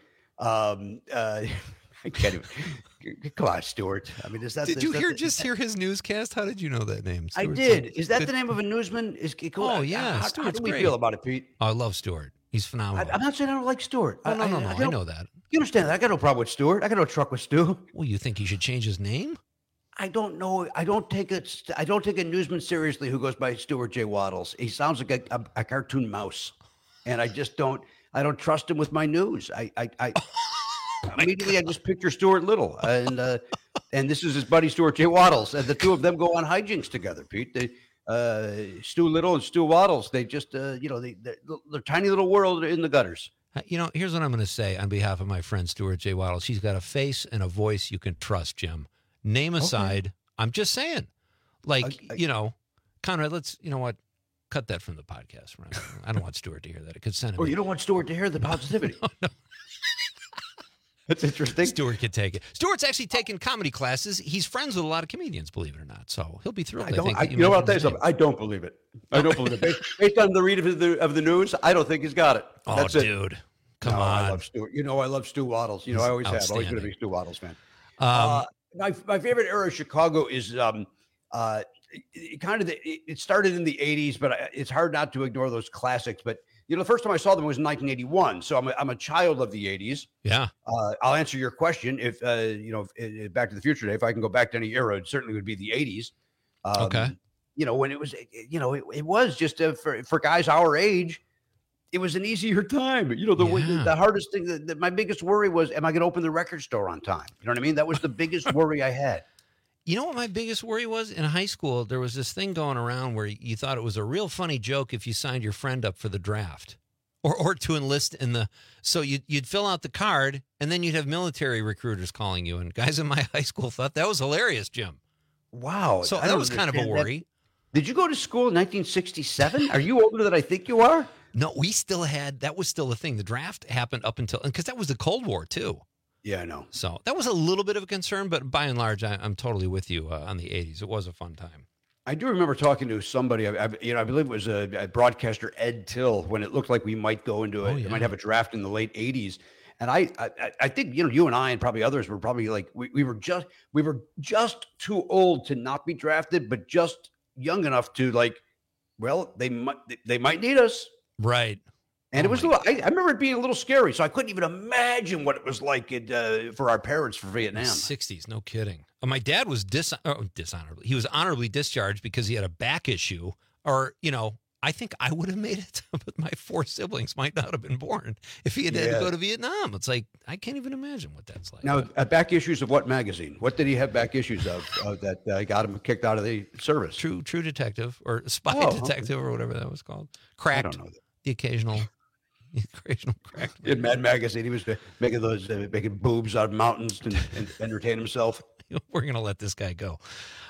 Speaker 10: I can't even. Come on, Stuart. I mean, is that?
Speaker 13: Did you hear his newscast? How did you know that name?
Speaker 10: I did. Is that the name of a newsman?
Speaker 13: Oh yeah.
Speaker 10: How do we feel about it, Pete?
Speaker 13: Oh, I love Stuart. He's phenomenal.
Speaker 10: I'm not saying I don't like Stuart.
Speaker 13: Oh, no. I know that.
Speaker 10: You understand that? I got no problem with Stuart. I got no truck with Stu.
Speaker 13: Well, you think he should change his name?
Speaker 10: I don't know. I don't take a newsman seriously who goes by Stuart J. Waddles. He sounds like a cartoon mouse, and I just don't. I don't trust him with my news. Immediately, I just picture Stuart Little, and this is his buddy Stuart J. Waddles, and the two of them go on hijinks together. Pete, Stu Little and Stu Waddles, they just, they're tiny little world in the gutters.
Speaker 13: Here's what I'm going to say on behalf of my friend Stuart J. Waddles. He's got a face and a voice you can trust, Jim. Name aside, okay. I'm just saying, Conrad, let's, cut that from the podcast. Right? I don't want Stuart to hear that. It could send him.
Speaker 10: Oh, you don't want Stuart to hear the positivity.
Speaker 13: No.
Speaker 10: That's interesting.
Speaker 13: Stuart could take it. Stuart's actually taken comedy classes. He's friends with a lot of comedians, believe it or not. So he'll be thrilled. I think.
Speaker 10: I'll tell you something. I don't believe it. I don't believe it. Based on the read of the news, I don't think he's got it.
Speaker 13: That's dude. Come on.
Speaker 10: I love Stuart. I love Stu Waddles. I always have. Always going to be a Stu Waddles fan. My favorite era of Chicago is it started in the 80s, but it's hard not to ignore those classics. But the first time I saw them was in 1981, so I'm a child of the 80s.
Speaker 13: Yeah.
Speaker 10: I'll answer your question if Back to the Future Day. If I can go back to any era, it certainly would be the 80s.
Speaker 13: Okay.
Speaker 10: when it was, it was just for guys our age, it was an easier time. The hardest thing, that my biggest worry was, am I going to open the record store on time? You know what I mean? That was the biggest worry I had.
Speaker 13: You know what my biggest worry was? In high school, there was this thing going around where you thought it was a real funny joke if you signed your friend up for the draft or to enlist so you'd fill out the card and then you'd have military recruiters calling you. And guys in my high school thought that was hilarious, Jim.
Speaker 10: Wow.
Speaker 13: So that was kind of a worry.
Speaker 10: Did you go to school in 1967? Are you older than I think you are?
Speaker 13: No, that was still a thing. The draft happened up until, because that was the Cold War too.
Speaker 10: Yeah, I know.
Speaker 13: So that was a little bit of a concern, but by and large, I'm totally with you on the 80s. It was a fun time.
Speaker 10: I do remember talking to somebody, I believe it was a broadcaster, Ed Till, when it looked like we might go into it. Might have a draft in the late 80s. And I think, you and I and probably others were probably like, we were just too old to not be drafted, but just young enough to they might need us.
Speaker 13: Right.
Speaker 10: And it was I remember it being a little scary, so I couldn't even imagine what it was like for our parents for Vietnam.
Speaker 13: 60s, no kidding. My dad was dishonorably. He was honorably discharged because he had a back issue, or I think I would have made it, but my 4 siblings might not have been born if he had had to go to Vietnam. It's like I can't even imagine what that's like.
Speaker 10: Now, back issues of what magazine? What did he have back issues of that got him kicked out of the service?
Speaker 13: True Detective or Spy Detective or whatever that was called. Cracked. I don't know. The occasional crack.
Speaker 10: In Mad Magazine, he was making making boobs out of mountains and entertain himself.
Speaker 13: We're going to let this guy go.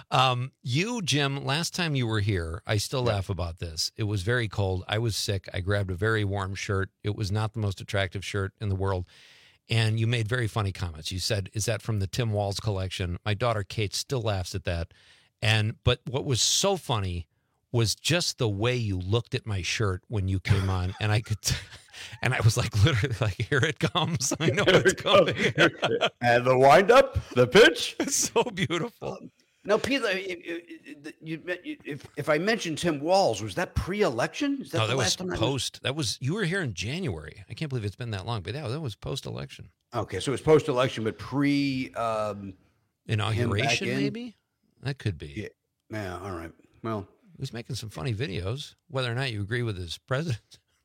Speaker 13: You, Jim, last time you were here, I still laugh about this. It was very cold. I was sick. I grabbed a very warm shirt. It was not the most attractive shirt in the world. And you made very funny comments. You said, is that from the Tim Walz collection? My daughter, Kate, still laughs at that. But what was so funny was just the way you looked at my shirt when you came on, and I could, and I was literally here it comes. I know it's coming.
Speaker 10: And the wind up, the pitch.
Speaker 13: It's so beautiful.
Speaker 10: Now, Peter, if I mentioned Tim Walz, was that pre-election?
Speaker 13: No, that was post. You were here in January. I can't believe it's been that long, but that was post-election.
Speaker 10: Okay, so it was post-election, but pre
Speaker 13: inauguration, maybe? That could be.
Speaker 10: Yeah, all right. Well,
Speaker 13: he was making some funny videos, whether or not you agree with his president.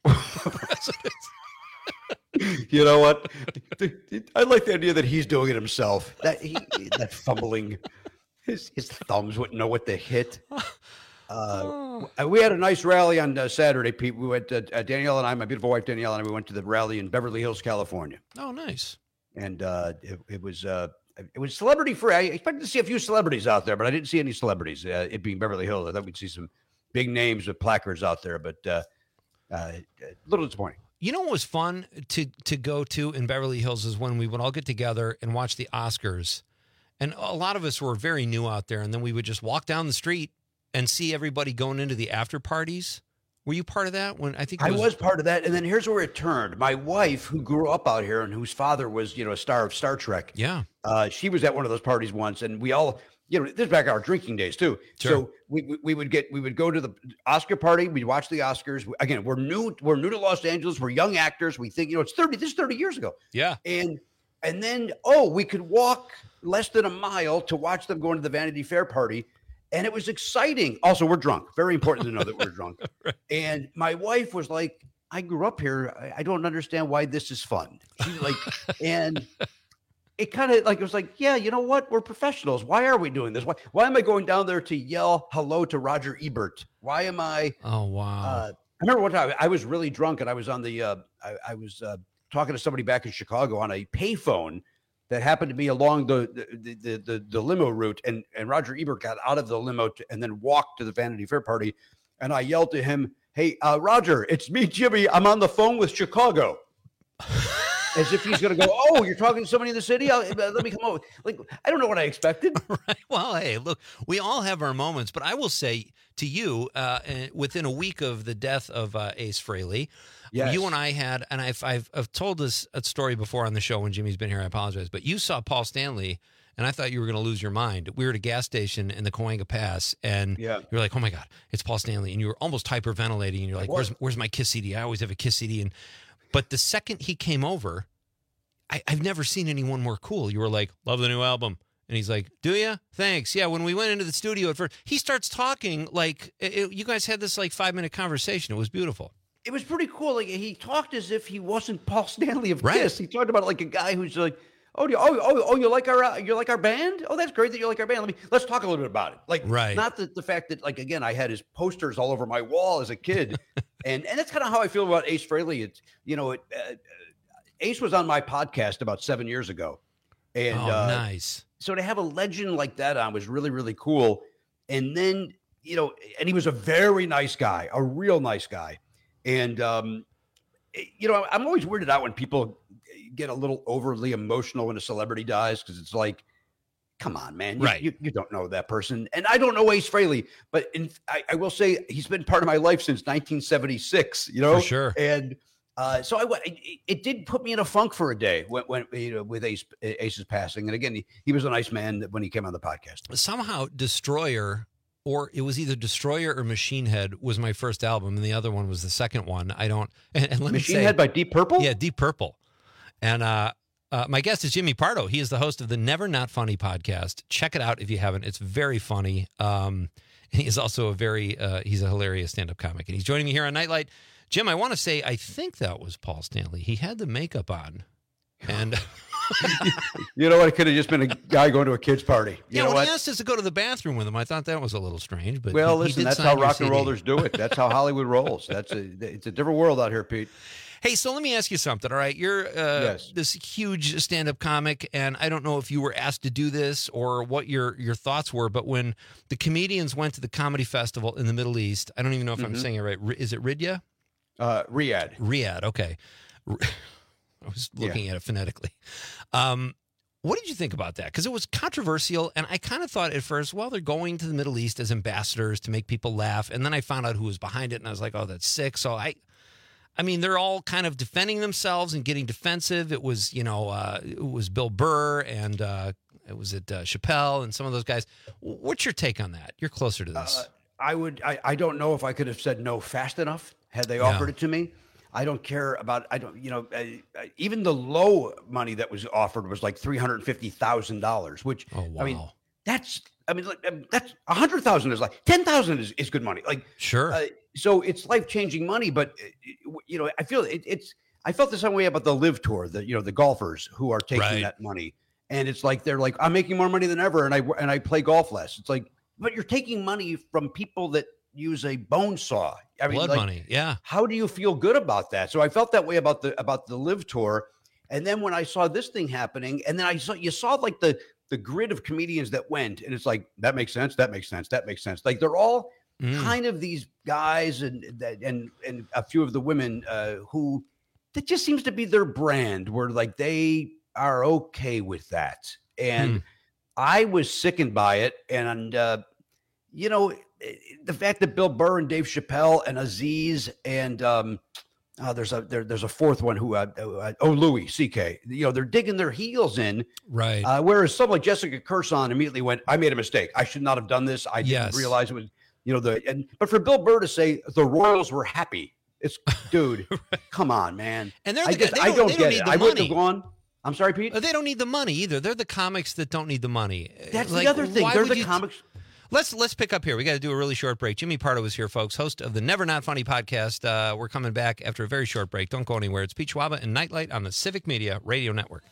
Speaker 10: You know what? I like the idea that he's doing it himself. That fumbling, his thumbs wouldn't know what to hit. We had a nice rally on Saturday, Pete. We went, Danielle and I, my beautiful wife Danielle and I, we went to the rally in Beverly Hills, California.
Speaker 13: Oh, nice.
Speaker 10: And it was celebrity free. I expected to see a few celebrities out there, but I didn't see any celebrities. It being Beverly Hills, I thought we'd see some big names with placards out there, but a little disappointing.
Speaker 13: You know what was fun to go to in Beverly Hills is when we would all get together and watch the Oscars. And a lot of us were very new out there, and then we would just walk down the street and see everybody going into the after parties. Were you part of that? I
Speaker 10: was part of that, and then here's where it turned. My wife, who grew up out here and whose father was, a star of Star Trek.
Speaker 13: Yeah,
Speaker 10: she was at one of those parties once, and we all, this is back our drinking days too. Sure. So we would go to the Oscar party. We'd watch the Oscars. Again, we're new to Los Angeles. We're young actors. We think, it's 30. This is 30 years ago.
Speaker 13: Yeah,
Speaker 10: and then we could walk less than a mile to watch them go into the Vanity Fair party. And it was exciting. Also, we're drunk. Very important to know that we're drunk. Right. And my wife was like, I grew up here. I don't understand why this is fun. She's like, and it kind of it was like, yeah, you know what? We're professionals. Why are we doing this? Why am I going down there to yell hello to Roger Ebert? Why am I?
Speaker 13: Oh, wow.
Speaker 10: I remember one time I was really drunk and I was on I was talking to somebody back in Chicago on a payphone that happened to be along the limo route, and Roger Ebert got out of the limo and then walked to the Vanity Fair party, and I yelled to him, "Hey, Roger, it's me, Jimmy. I'm on the phone with Chicago." As if he's going to go, "Oh, you're talking to somebody in the city? Let me come over." Like, I don't know what I expected.
Speaker 13: Right. Well, hey, look, we all have our moments, but I will say to you, within a week of the death of Ace Frehley, yes, you and I had, and I've told this story before on the show when Jimmy's been here. I apologize, but you saw Paul Stanley, and I thought you were going to lose your mind. We were at a gas station in the Cahuenga Pass, and you were like, "Oh my God, it's Paul Stanley," and you were almost hyperventilating, and you're like, "Where's my Kiss CD? I always have a Kiss CD." But the second he came over, I've never seen anyone more cool. You were like, "Love the new album." And he's like, do you? Thanks. Yeah, when we went into the studio at first, he starts talking like you guys had this like 5-minute conversation. It was beautiful.
Speaker 10: It was pretty cool. Like he talked as if he wasn't Paul Stanley of Kiss. He talked about it like a guy who's like, you like our band? Oh, that's great that you like our band. Let's talk a little bit about it. Like, not the fact that, like, again, I had his posters all over my wall as a kid, and that's kind of how I feel about Ace Frehley. It's Ace was on my podcast about 7 years ago, and
Speaker 13: nice.
Speaker 10: So to have a legend like that on was really, really cool. And then, and he was a very nice guy, a real nice guy. And, I'm always weirded out when people get a little overly emotional when a celebrity dies, because it's like, come on, man. You don't know that person. And I don't know Ace Frehley, but I will say he's been part of my life since 1976,
Speaker 13: For sure.
Speaker 10: And so it did put me in a funk for a day when with Ace's passing. And again, he was a nice man when he came on the podcast.
Speaker 13: Somehow Destroyer, or it was either Destroyer or Machine Head, was my first album, and the other one was the second one. And let me
Speaker 10: Machine
Speaker 13: say,
Speaker 10: Head by Deep Purple?
Speaker 13: Yeah, Deep Purple. And my guest is Jimmy Pardo. He is the host of the Never Not Funny podcast. Check it out if you haven't. It's very funny. And he's also he's a hilarious stand-up comic. And he's joining me here on Nightlight. Jim, I want to say, I think that was Paul Stanley. He had the makeup on. And
Speaker 10: you know what? It could have just been a guy going to a kid's party.
Speaker 13: He asked us to go to the bathroom with him, I thought that was a little strange. But
Speaker 10: listen, that's how rock and rollers do it. That's how Hollywood rolls. It's a different world out here, Pete.
Speaker 13: Hey, so let me ask you something, all right? You're this huge stand-up comic, and I don't know if you were asked to do this or what your thoughts were, but when the comedians went to the comedy festival in the Middle East, I don't even know if I'm saying it right. Is it Riyadh?
Speaker 10: Riyadh,
Speaker 13: okay. I was looking at it phonetically. What did you think about that? Because it was controversial, and I kind of thought at first, well, they're going to the Middle East as ambassadors to make people laugh, and then I found out who was behind it, and I was like, oh, that's sick. So I mean, they're all kind of defending themselves and getting defensive. It was, it was Bill Burr and it was Chappelle and some of those guys. What's your take on that? You're closer to this.
Speaker 10: I don't know if I could have said no fast enough had they offered it to me. I don't care about, even the low money that was offered was like $350,000, which, that's $100,000 is like $10,000 is good money. Like,
Speaker 13: sure.
Speaker 10: So it's life-changing money, but I feel I felt the same way about the Live Tour, the golfers who are taking that money. And it's like, they're like, I'm making more money than ever. And I play golf less. It's like, but you're taking money from people that use a bone saw. I mean,
Speaker 13: blood money. Yeah.
Speaker 10: How do you feel good about that? So I felt that way about the Live Tour. And then when I saw this thing happening, and then you saw like the grid of comedians that went, and it's like, that makes sense. That makes sense. That makes sense. Like they're all kind of these guys and a few of the women who that just seems to be their brand, where like they are okay with that. And I was sickened by it. And, the fact that Bill Burr and Dave Chappelle and Aziz and there's a fourth one who Louis C.K. They're digging their heels in,
Speaker 13: right?
Speaker 10: Whereas someone like Jessica Kirson immediately went, "I made a mistake. I should not have done this. I didn't realize it was But for Bill Burr to say the Royals were happy, it's dude, come on, man.
Speaker 13: And
Speaker 10: I don't get it. I wouldn't have gone. I'm sorry, Pete.
Speaker 13: They don't need the money either. They're the comics that don't need the money.
Speaker 10: That's the other thing. They're the comics.
Speaker 13: Let's pick up here. We got to do a really short break. Jimmy Pardo is here, folks, host of the Never Not Funny podcast. We're coming back after a very short break. Don't go anywhere. It's Pete Schwaba and Nightlight on the Civic Media Radio Network.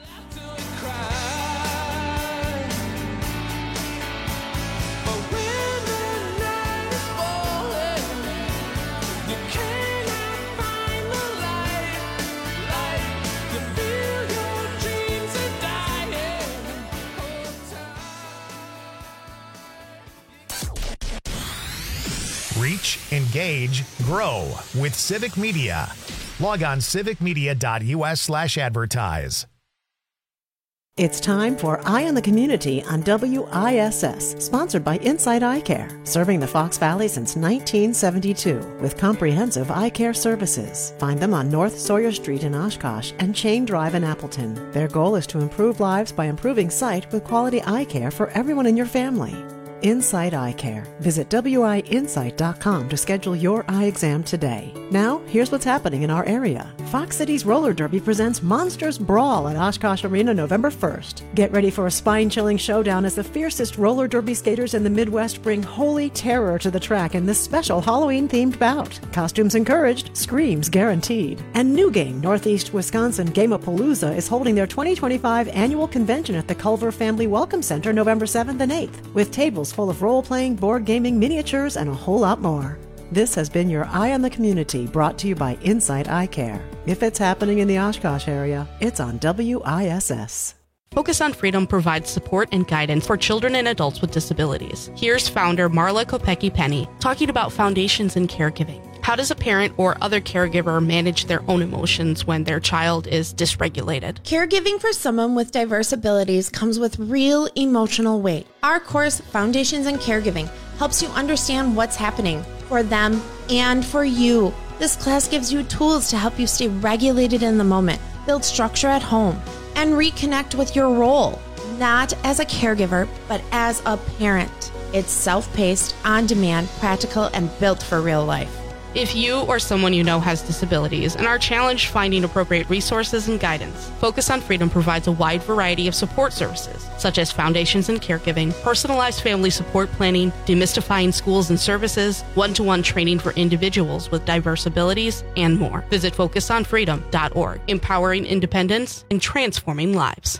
Speaker 1: Reach, engage, grow with Civic Media. Log on civicmedia.us/advertise.
Speaker 11: It's time for Eye on the Community on WISS, sponsored by Insight Eye Care, serving the Fox Valley since 1972 with comprehensive eye care services. Find them on North Sawyer Street in Oshkosh and Chain Drive in Appleton. Their goal is to improve lives by improving sight with quality eye care for everyone in your family. Insight Eye Care. Visit WIInsight.com to schedule your eye exam today. Now, here's what's happening in our area. Fox Cities Roller Derby presents Monsters Brawl at Oshkosh Arena November 1st. Get ready for a spine-chilling showdown as the fiercest roller derby skaters in the Midwest bring holy terror to the track in this special Halloween-themed bout. Costumes encouraged, screams guaranteed. And New Game, Northeast Wisconsin Gameapalooza is holding their 2025 annual convention at the Culver Family Welcome Center November 7th and 8th, with tables full of role-playing, board gaming, miniatures, and a whole lot more. This has been your Eye on the Community, brought to you by Insight Eye Care. If it's happening in the Oshkosh area, it's on WISS.
Speaker 12: Focus on Freedom provides support and guidance for children and adults with disabilities. Here's founder Marla Kopecki-Penny talking about foundations in caregiving. How does a parent or other caregiver manage their own emotions when their child is dysregulated?
Speaker 15: Caregiving for someone with diverse abilities comes with real emotional weight. Our course, Foundations in Caregiving, helps you understand what's happening for them and for you. This class gives you tools to help you stay regulated in the moment, build structure at home, and reconnect with your role, not as a caregiver, but as a parent. It's self-paced, on-demand, practical, and built for real life.
Speaker 12: If you or someone you know has disabilities and are challenged finding appropriate resources and guidance, Focus on Freedom provides a wide variety of support services, such as Foundations in Caregiving, personalized family support planning, demystifying schools and services, one-to-one training for individuals with diverse abilities, and more. Visit FocusOnFreedom.org, empowering independence and transforming lives.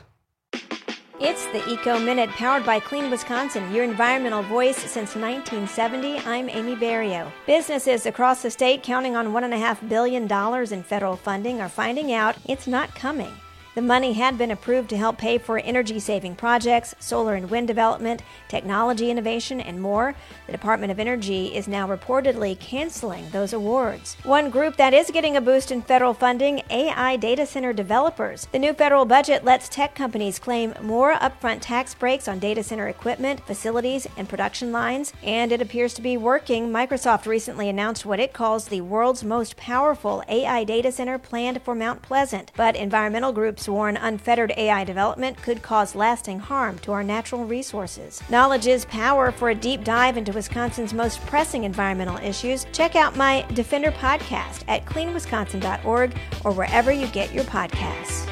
Speaker 16: It's the Eco Minute, powered by Clean Wisconsin, your environmental voice since 1970. I'm Amy Barrio. Businesses across the state counting on $1.5 billion in federal funding are finding out it's not coming. The money had been approved to help pay for energy-saving projects, solar and wind development, technology innovation, and more. The Department of Energy is now reportedly canceling those awards. One group that is getting a boost in federal funding, AI data center developers. The new federal budget lets tech companies claim more upfront tax breaks on data center equipment, facilities, and production lines, and it appears to be working. Microsoft recently announced what it calls the world's most powerful AI data center planned for Mount Pleasant, but environmental groups warn unfettered AI development could cause lasting harm to our natural resources. Knowledge is power. For a deep dive into Wisconsin's most pressing environmental issues, check out my Defender podcast at cleanwisconsin.org or wherever you get your podcasts.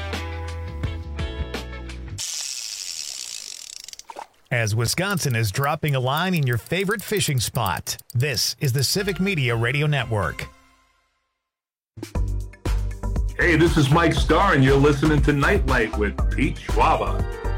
Speaker 1: As Wisconsin is dropping a line in your favorite fishing spot, this is the Civic Media Radio Network.
Speaker 17: Hey, this is Mike Starr, and you're listening to Nightlight with Pete Schwaba.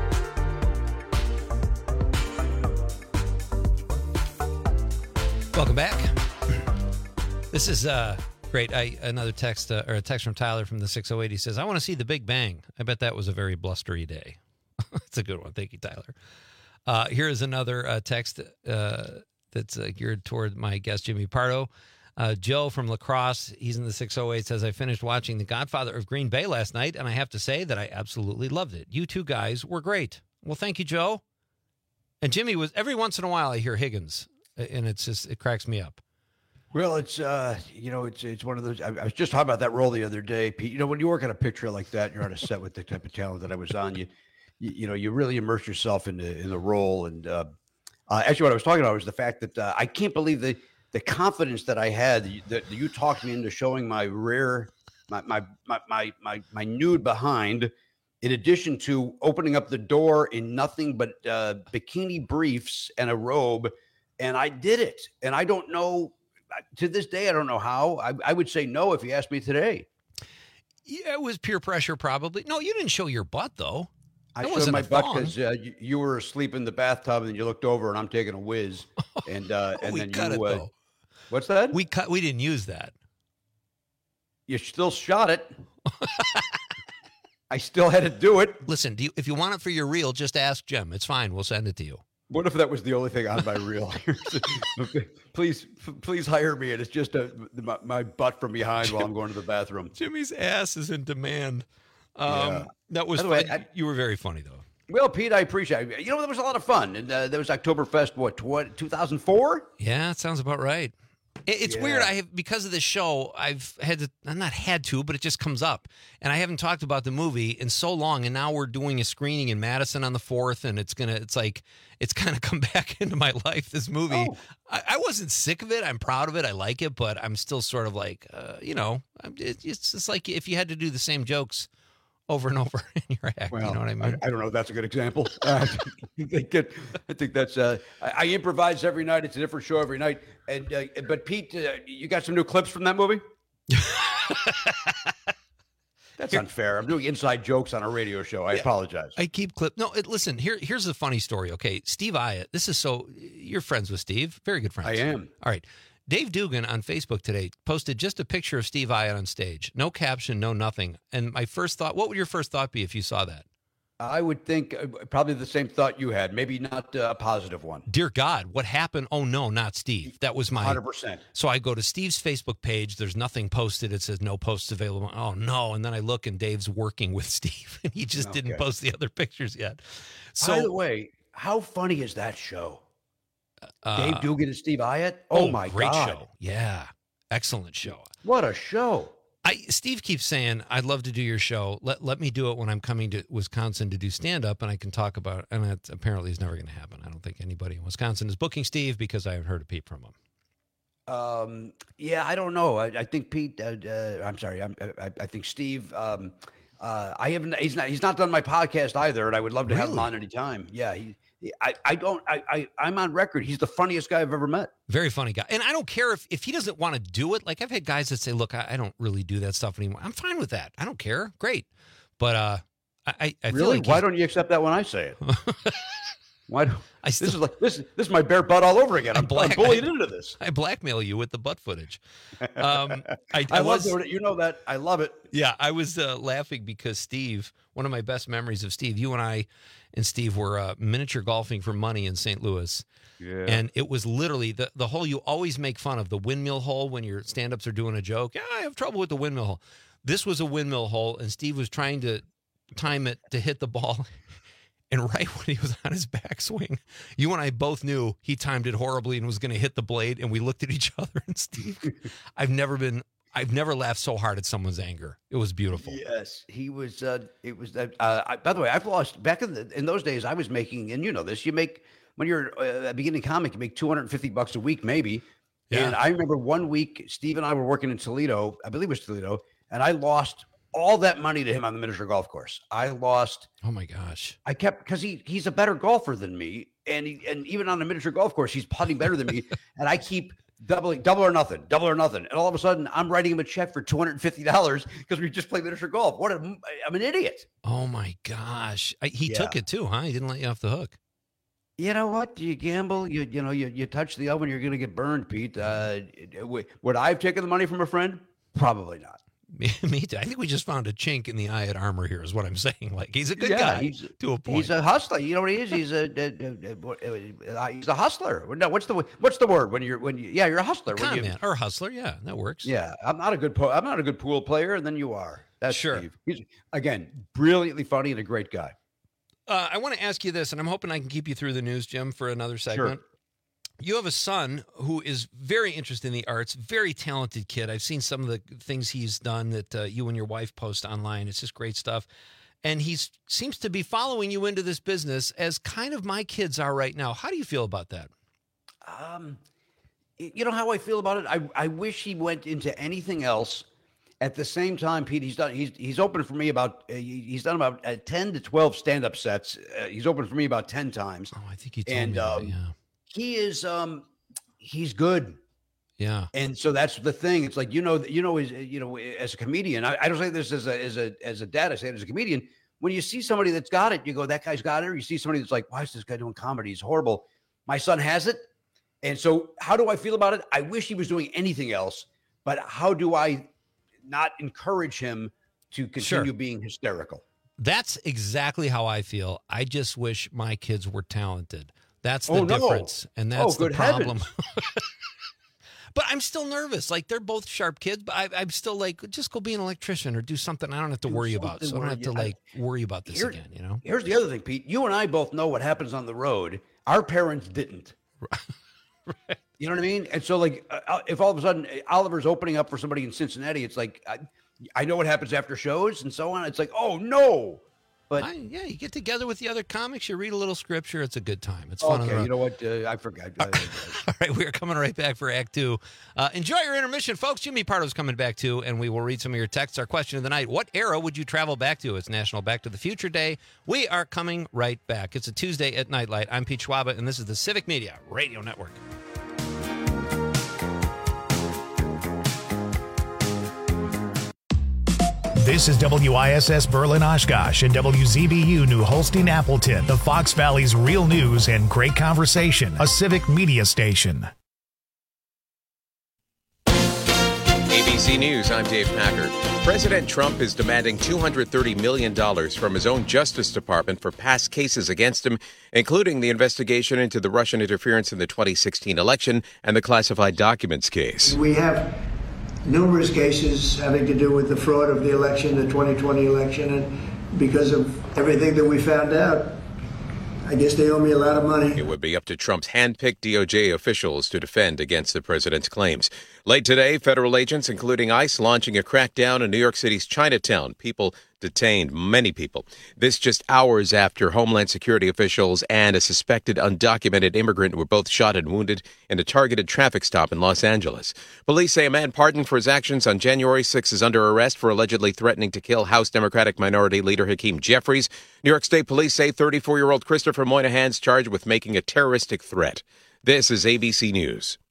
Speaker 13: Welcome back. This is great. Another text or a text from Tyler from the 608. He says, "I want to see the Big Bang." I bet that was a very blustery day. That's a good one. Thank you, Tyler. Here is another text that's geared toward my guest, Jimmy Pardo. Joe from La Crosse, he's in the 608, says, "I finished watching The Godfather of Green Bay last night, and I have to say that I absolutely loved it. You two guys were great." Well, thank you, Joe. And Jimmy, was every once in a while I hear Higgins, and it's just, it cracks me up.
Speaker 10: Well, it's it's one of those. I was just talking about that role the other day, Pete. You know, when you work on a picture like that, you're on a set with the type of talent that I was on. You really immerse yourself in the role. And actually, what I was talking about was the fact that I can't believe the confidence that I had that you talked me into showing my rear, my nude behind, in addition to opening up the door in nothing but bikini briefs and a robe. And I did it. And I don't know, to this day, I don't know how. I would say no if you asked me today.
Speaker 13: Yeah, it was peer pressure, probably. No, you didn't show your butt, though.
Speaker 10: I showed my butt because you were asleep in the bathtub and you looked over and I'm taking a whiz. And and then
Speaker 13: cut
Speaker 10: you
Speaker 13: it, though.
Speaker 10: What's that?
Speaker 13: We didn't use that.
Speaker 10: You still shot it. I still had to do it.
Speaker 13: Listen, if you want it for your reel, just ask Jim. It's fine. We'll send it to you.
Speaker 10: What if that was the only thing on my reel? Please hire me. And it's just my butt from behind while I'm going to the bathroom.
Speaker 13: Jimmy's ass is in demand.
Speaker 10: Yeah.
Speaker 13: That was
Speaker 10: By the way,
Speaker 13: fun. You were very funny, though.
Speaker 10: Well, Pete, I appreciate it. You know, there was a lot of fun. And there was Oktoberfest, 2004?
Speaker 13: Yeah, it sounds about right. It's weird. I have, because of this show, I'm not had to, but it just comes up. And I haven't talked about the movie in so long. And now we're doing a screening in Madison on the 4th. And it's kind of come back into my life, this movie.
Speaker 10: Oh.
Speaker 13: I wasn't sick of it. I'm proud of it. I like it, but I'm still sort of like, it's just like if you had to do the same jokes over and over in your act.
Speaker 10: Well,
Speaker 13: you know what I mean?
Speaker 10: I don't know if that's a good example. I think that's, I improvise every night. It's a different show every night. And but Pete, you got some new clips from that movie? That's unfair. I'm doing inside jokes on a radio show. I apologize.
Speaker 13: I keep clip. No, listen, here's a funny story. Okay. Steve Iatt. You're friends with Steve. Very good friends.
Speaker 10: I am.
Speaker 13: All right. Dave Dugan on Facebook today posted just a picture of Steve Iatt on stage. No caption, no nothing. And my first thought, what would your first thought be if you saw that?
Speaker 10: I would think probably the same thought you had, maybe not a positive one.
Speaker 13: Dear God, what happened? Oh, no, not Steve. That was my
Speaker 10: 100%.
Speaker 13: So I go to Steve's Facebook page. There's nothing posted. It says no posts available. Oh, no. And then I look and Dave's working with Steve and he just didn't post the other pictures yet. So,
Speaker 10: by the way, how funny is that show? Dave Dugan and Steve Iatt? Oh, my
Speaker 13: great
Speaker 10: God.
Speaker 13: Show. Yeah. Excellent show.
Speaker 10: What a show.
Speaker 13: Steve keeps saying, I'd love to do your show. Let me do it when I'm coming to Wisconsin to do stand-up, and I can talk about it. And that apparently is never going to happen. I don't think anybody in Wisconsin is booking Steve because I haven't heard a peep from him.
Speaker 10: Yeah, I don't know. I think Pete. I'm sorry. I think Steve. I haven't. He's not done my podcast either, and I would love to have him on anytime. Yeah, I'm on record. He's the funniest guy I've ever met.
Speaker 13: Very funny guy. And I don't care if he doesn't want to do it. Like I've had guys that say, look, I don't really do that stuff anymore. I'm fine with that. I don't care. Great. But I
Speaker 10: really?
Speaker 13: feel like
Speaker 10: why don't you accept that when I say it? Why? This is my bare butt all over again. I'm bullied into this.
Speaker 13: I blackmail you with the butt footage.
Speaker 10: I love doing it. You know that. I love it.
Speaker 13: Yeah, I was laughing because Steve, one of my best memories of Steve, you and I and Steve were miniature golfing for money in St. Louis.
Speaker 10: Yeah.
Speaker 13: And it was literally the hole you always make fun of, the windmill hole when your stand-ups are doing a joke. Yeah, I have trouble with the windmill hole. This was a windmill hole, and Steve was trying to time it to hit the ball. And right when he was on his backswing, you and I both knew he timed it horribly and was going to hit the blade. And we looked at each other and Steve, I've never laughed so hard at someone's anger. It was beautiful.
Speaker 10: Yes, he was. It was that. By the way, I've lost back in those days. I was making, and you know this. You make when you're a beginning comic, you make $250 a week, maybe. Yeah. And I remember one week, Steve and I were working in Toledo. I believe it was Toledo, and I lost all that money to him on the miniature golf course. I lost.
Speaker 13: Oh my gosh!
Speaker 10: I kept because he's a better golfer than me, and even on a miniature golf course, he's putting better than me, and I keep double or nothing, and all of a sudden I'm writing him a check for $250 because we just played miniature golf. I'm an idiot.
Speaker 13: Oh my gosh! He took it too, huh? He didn't let you off the hook.
Speaker 10: You know what? You gamble. You touch the oven, you're going to get burned, Pete. Would I have taken the money from a friend? Probably not.
Speaker 13: Me too. I think we just found a chink in the Iatt armor here is what I'm saying. Like he's a good guy to a point.
Speaker 10: He's a hustler. You know what he is? He's a hustler. No, what's the word when you're a hustler.
Speaker 13: Or a hustler. Yeah, that works.
Speaker 10: Yeah. I'm not a good pool player. And then you are. That's
Speaker 13: sure.
Speaker 10: Steve. He's again, brilliantly funny and a great guy.
Speaker 13: I want to ask you this, and I'm hoping I can keep you through the news, Jim, for another segment.
Speaker 10: Sure.
Speaker 13: You have a son who is very interested in the arts, very talented kid. I've seen some of the things he's done that you and your wife post online. It's just great stuff. And he seems to be following you into this business as kind of my kids are right now. How do you feel about that?
Speaker 10: You know how I feel about it? I wish he went into anything else. At the same time, Pete, he's open for me about he's done about 10 to 12 stand-up sets. He's open for me about 10 times.
Speaker 13: Oh, I think he told me that, yeah.
Speaker 10: He is, he's good.
Speaker 13: Yeah.
Speaker 10: And so that's the thing. It's like, as a comedian, I don't say this as a dad, I say it as a comedian. When you see somebody that's got it, you go, that guy's got it. Or you see somebody that's like, why is this guy doing comedy? He's horrible. My son has it. And so how do I feel about it? I wish he was doing anything else, but how do I not encourage him to continue being hysterical?
Speaker 13: That's exactly how I feel. I just wish my kids were talented. That's the difference. And that's the problem. But I'm still nervous. Like, they're both sharp kids, but I'm still like, just go be an electrician or do something I don't have to worry about. So I don't have to worry about this again, you know?
Speaker 10: Here's the other thing, Pete. You and I both know what happens on the road. Our parents didn't.
Speaker 13: Right.
Speaker 10: You know what I mean? And so, like, if all of a sudden Oliver's opening up for somebody in Cincinnati, it's like, I know what happens after shows and so on. It's like, oh, no. But
Speaker 13: you get together with the other comics, you read a little scripture. It's a good time. It's fun.
Speaker 10: Okay, you know what? I forgot.
Speaker 13: All right, we're coming right back for Act 2. Enjoy your intermission, folks. Jimmy Pardo's coming back, too, and we will read some of your texts. Our question of the night, what era would you travel back to? It's National Back to the Future Day. We are coming right back. It's a Tuesday at Nightlight. I'm Pete Schwaba, and this is the Civic Media Radio Network.
Speaker 1: This is WISS Berlin Oshkosh and WZBU New Holstein Appleton, the Fox Valley's real news and great conversation, a civic media station.
Speaker 14: ABC News, I'm Dave Packard. President Trump is demanding $230 million from his own Justice Department for past cases against him, including the investigation into the Russian interference in the 2016 election and the classified documents case.
Speaker 18: We have numerous cases having to do with the fraud of the election, the 2020 election, and because of everything that we found out, I guess they owe me a lot of money.
Speaker 14: It would be up to Trump's hand-picked DOJ officials to defend against the president's claims. Late today, federal agents, including ICE, launching a crackdown in New York City's Chinatown. People detained, many people. This just hours after Homeland Security officials and a suspected undocumented immigrant were both shot and wounded in a targeted traffic stop in Los Angeles. Police say a man pardoned for his actions on January 6 is under arrest for allegedly threatening to kill House Democratic Minority Leader Hakeem Jeffries. New York State Police say 34-year-old Christopher Moynihan's charged with making a terroristic threat. This is ABC News.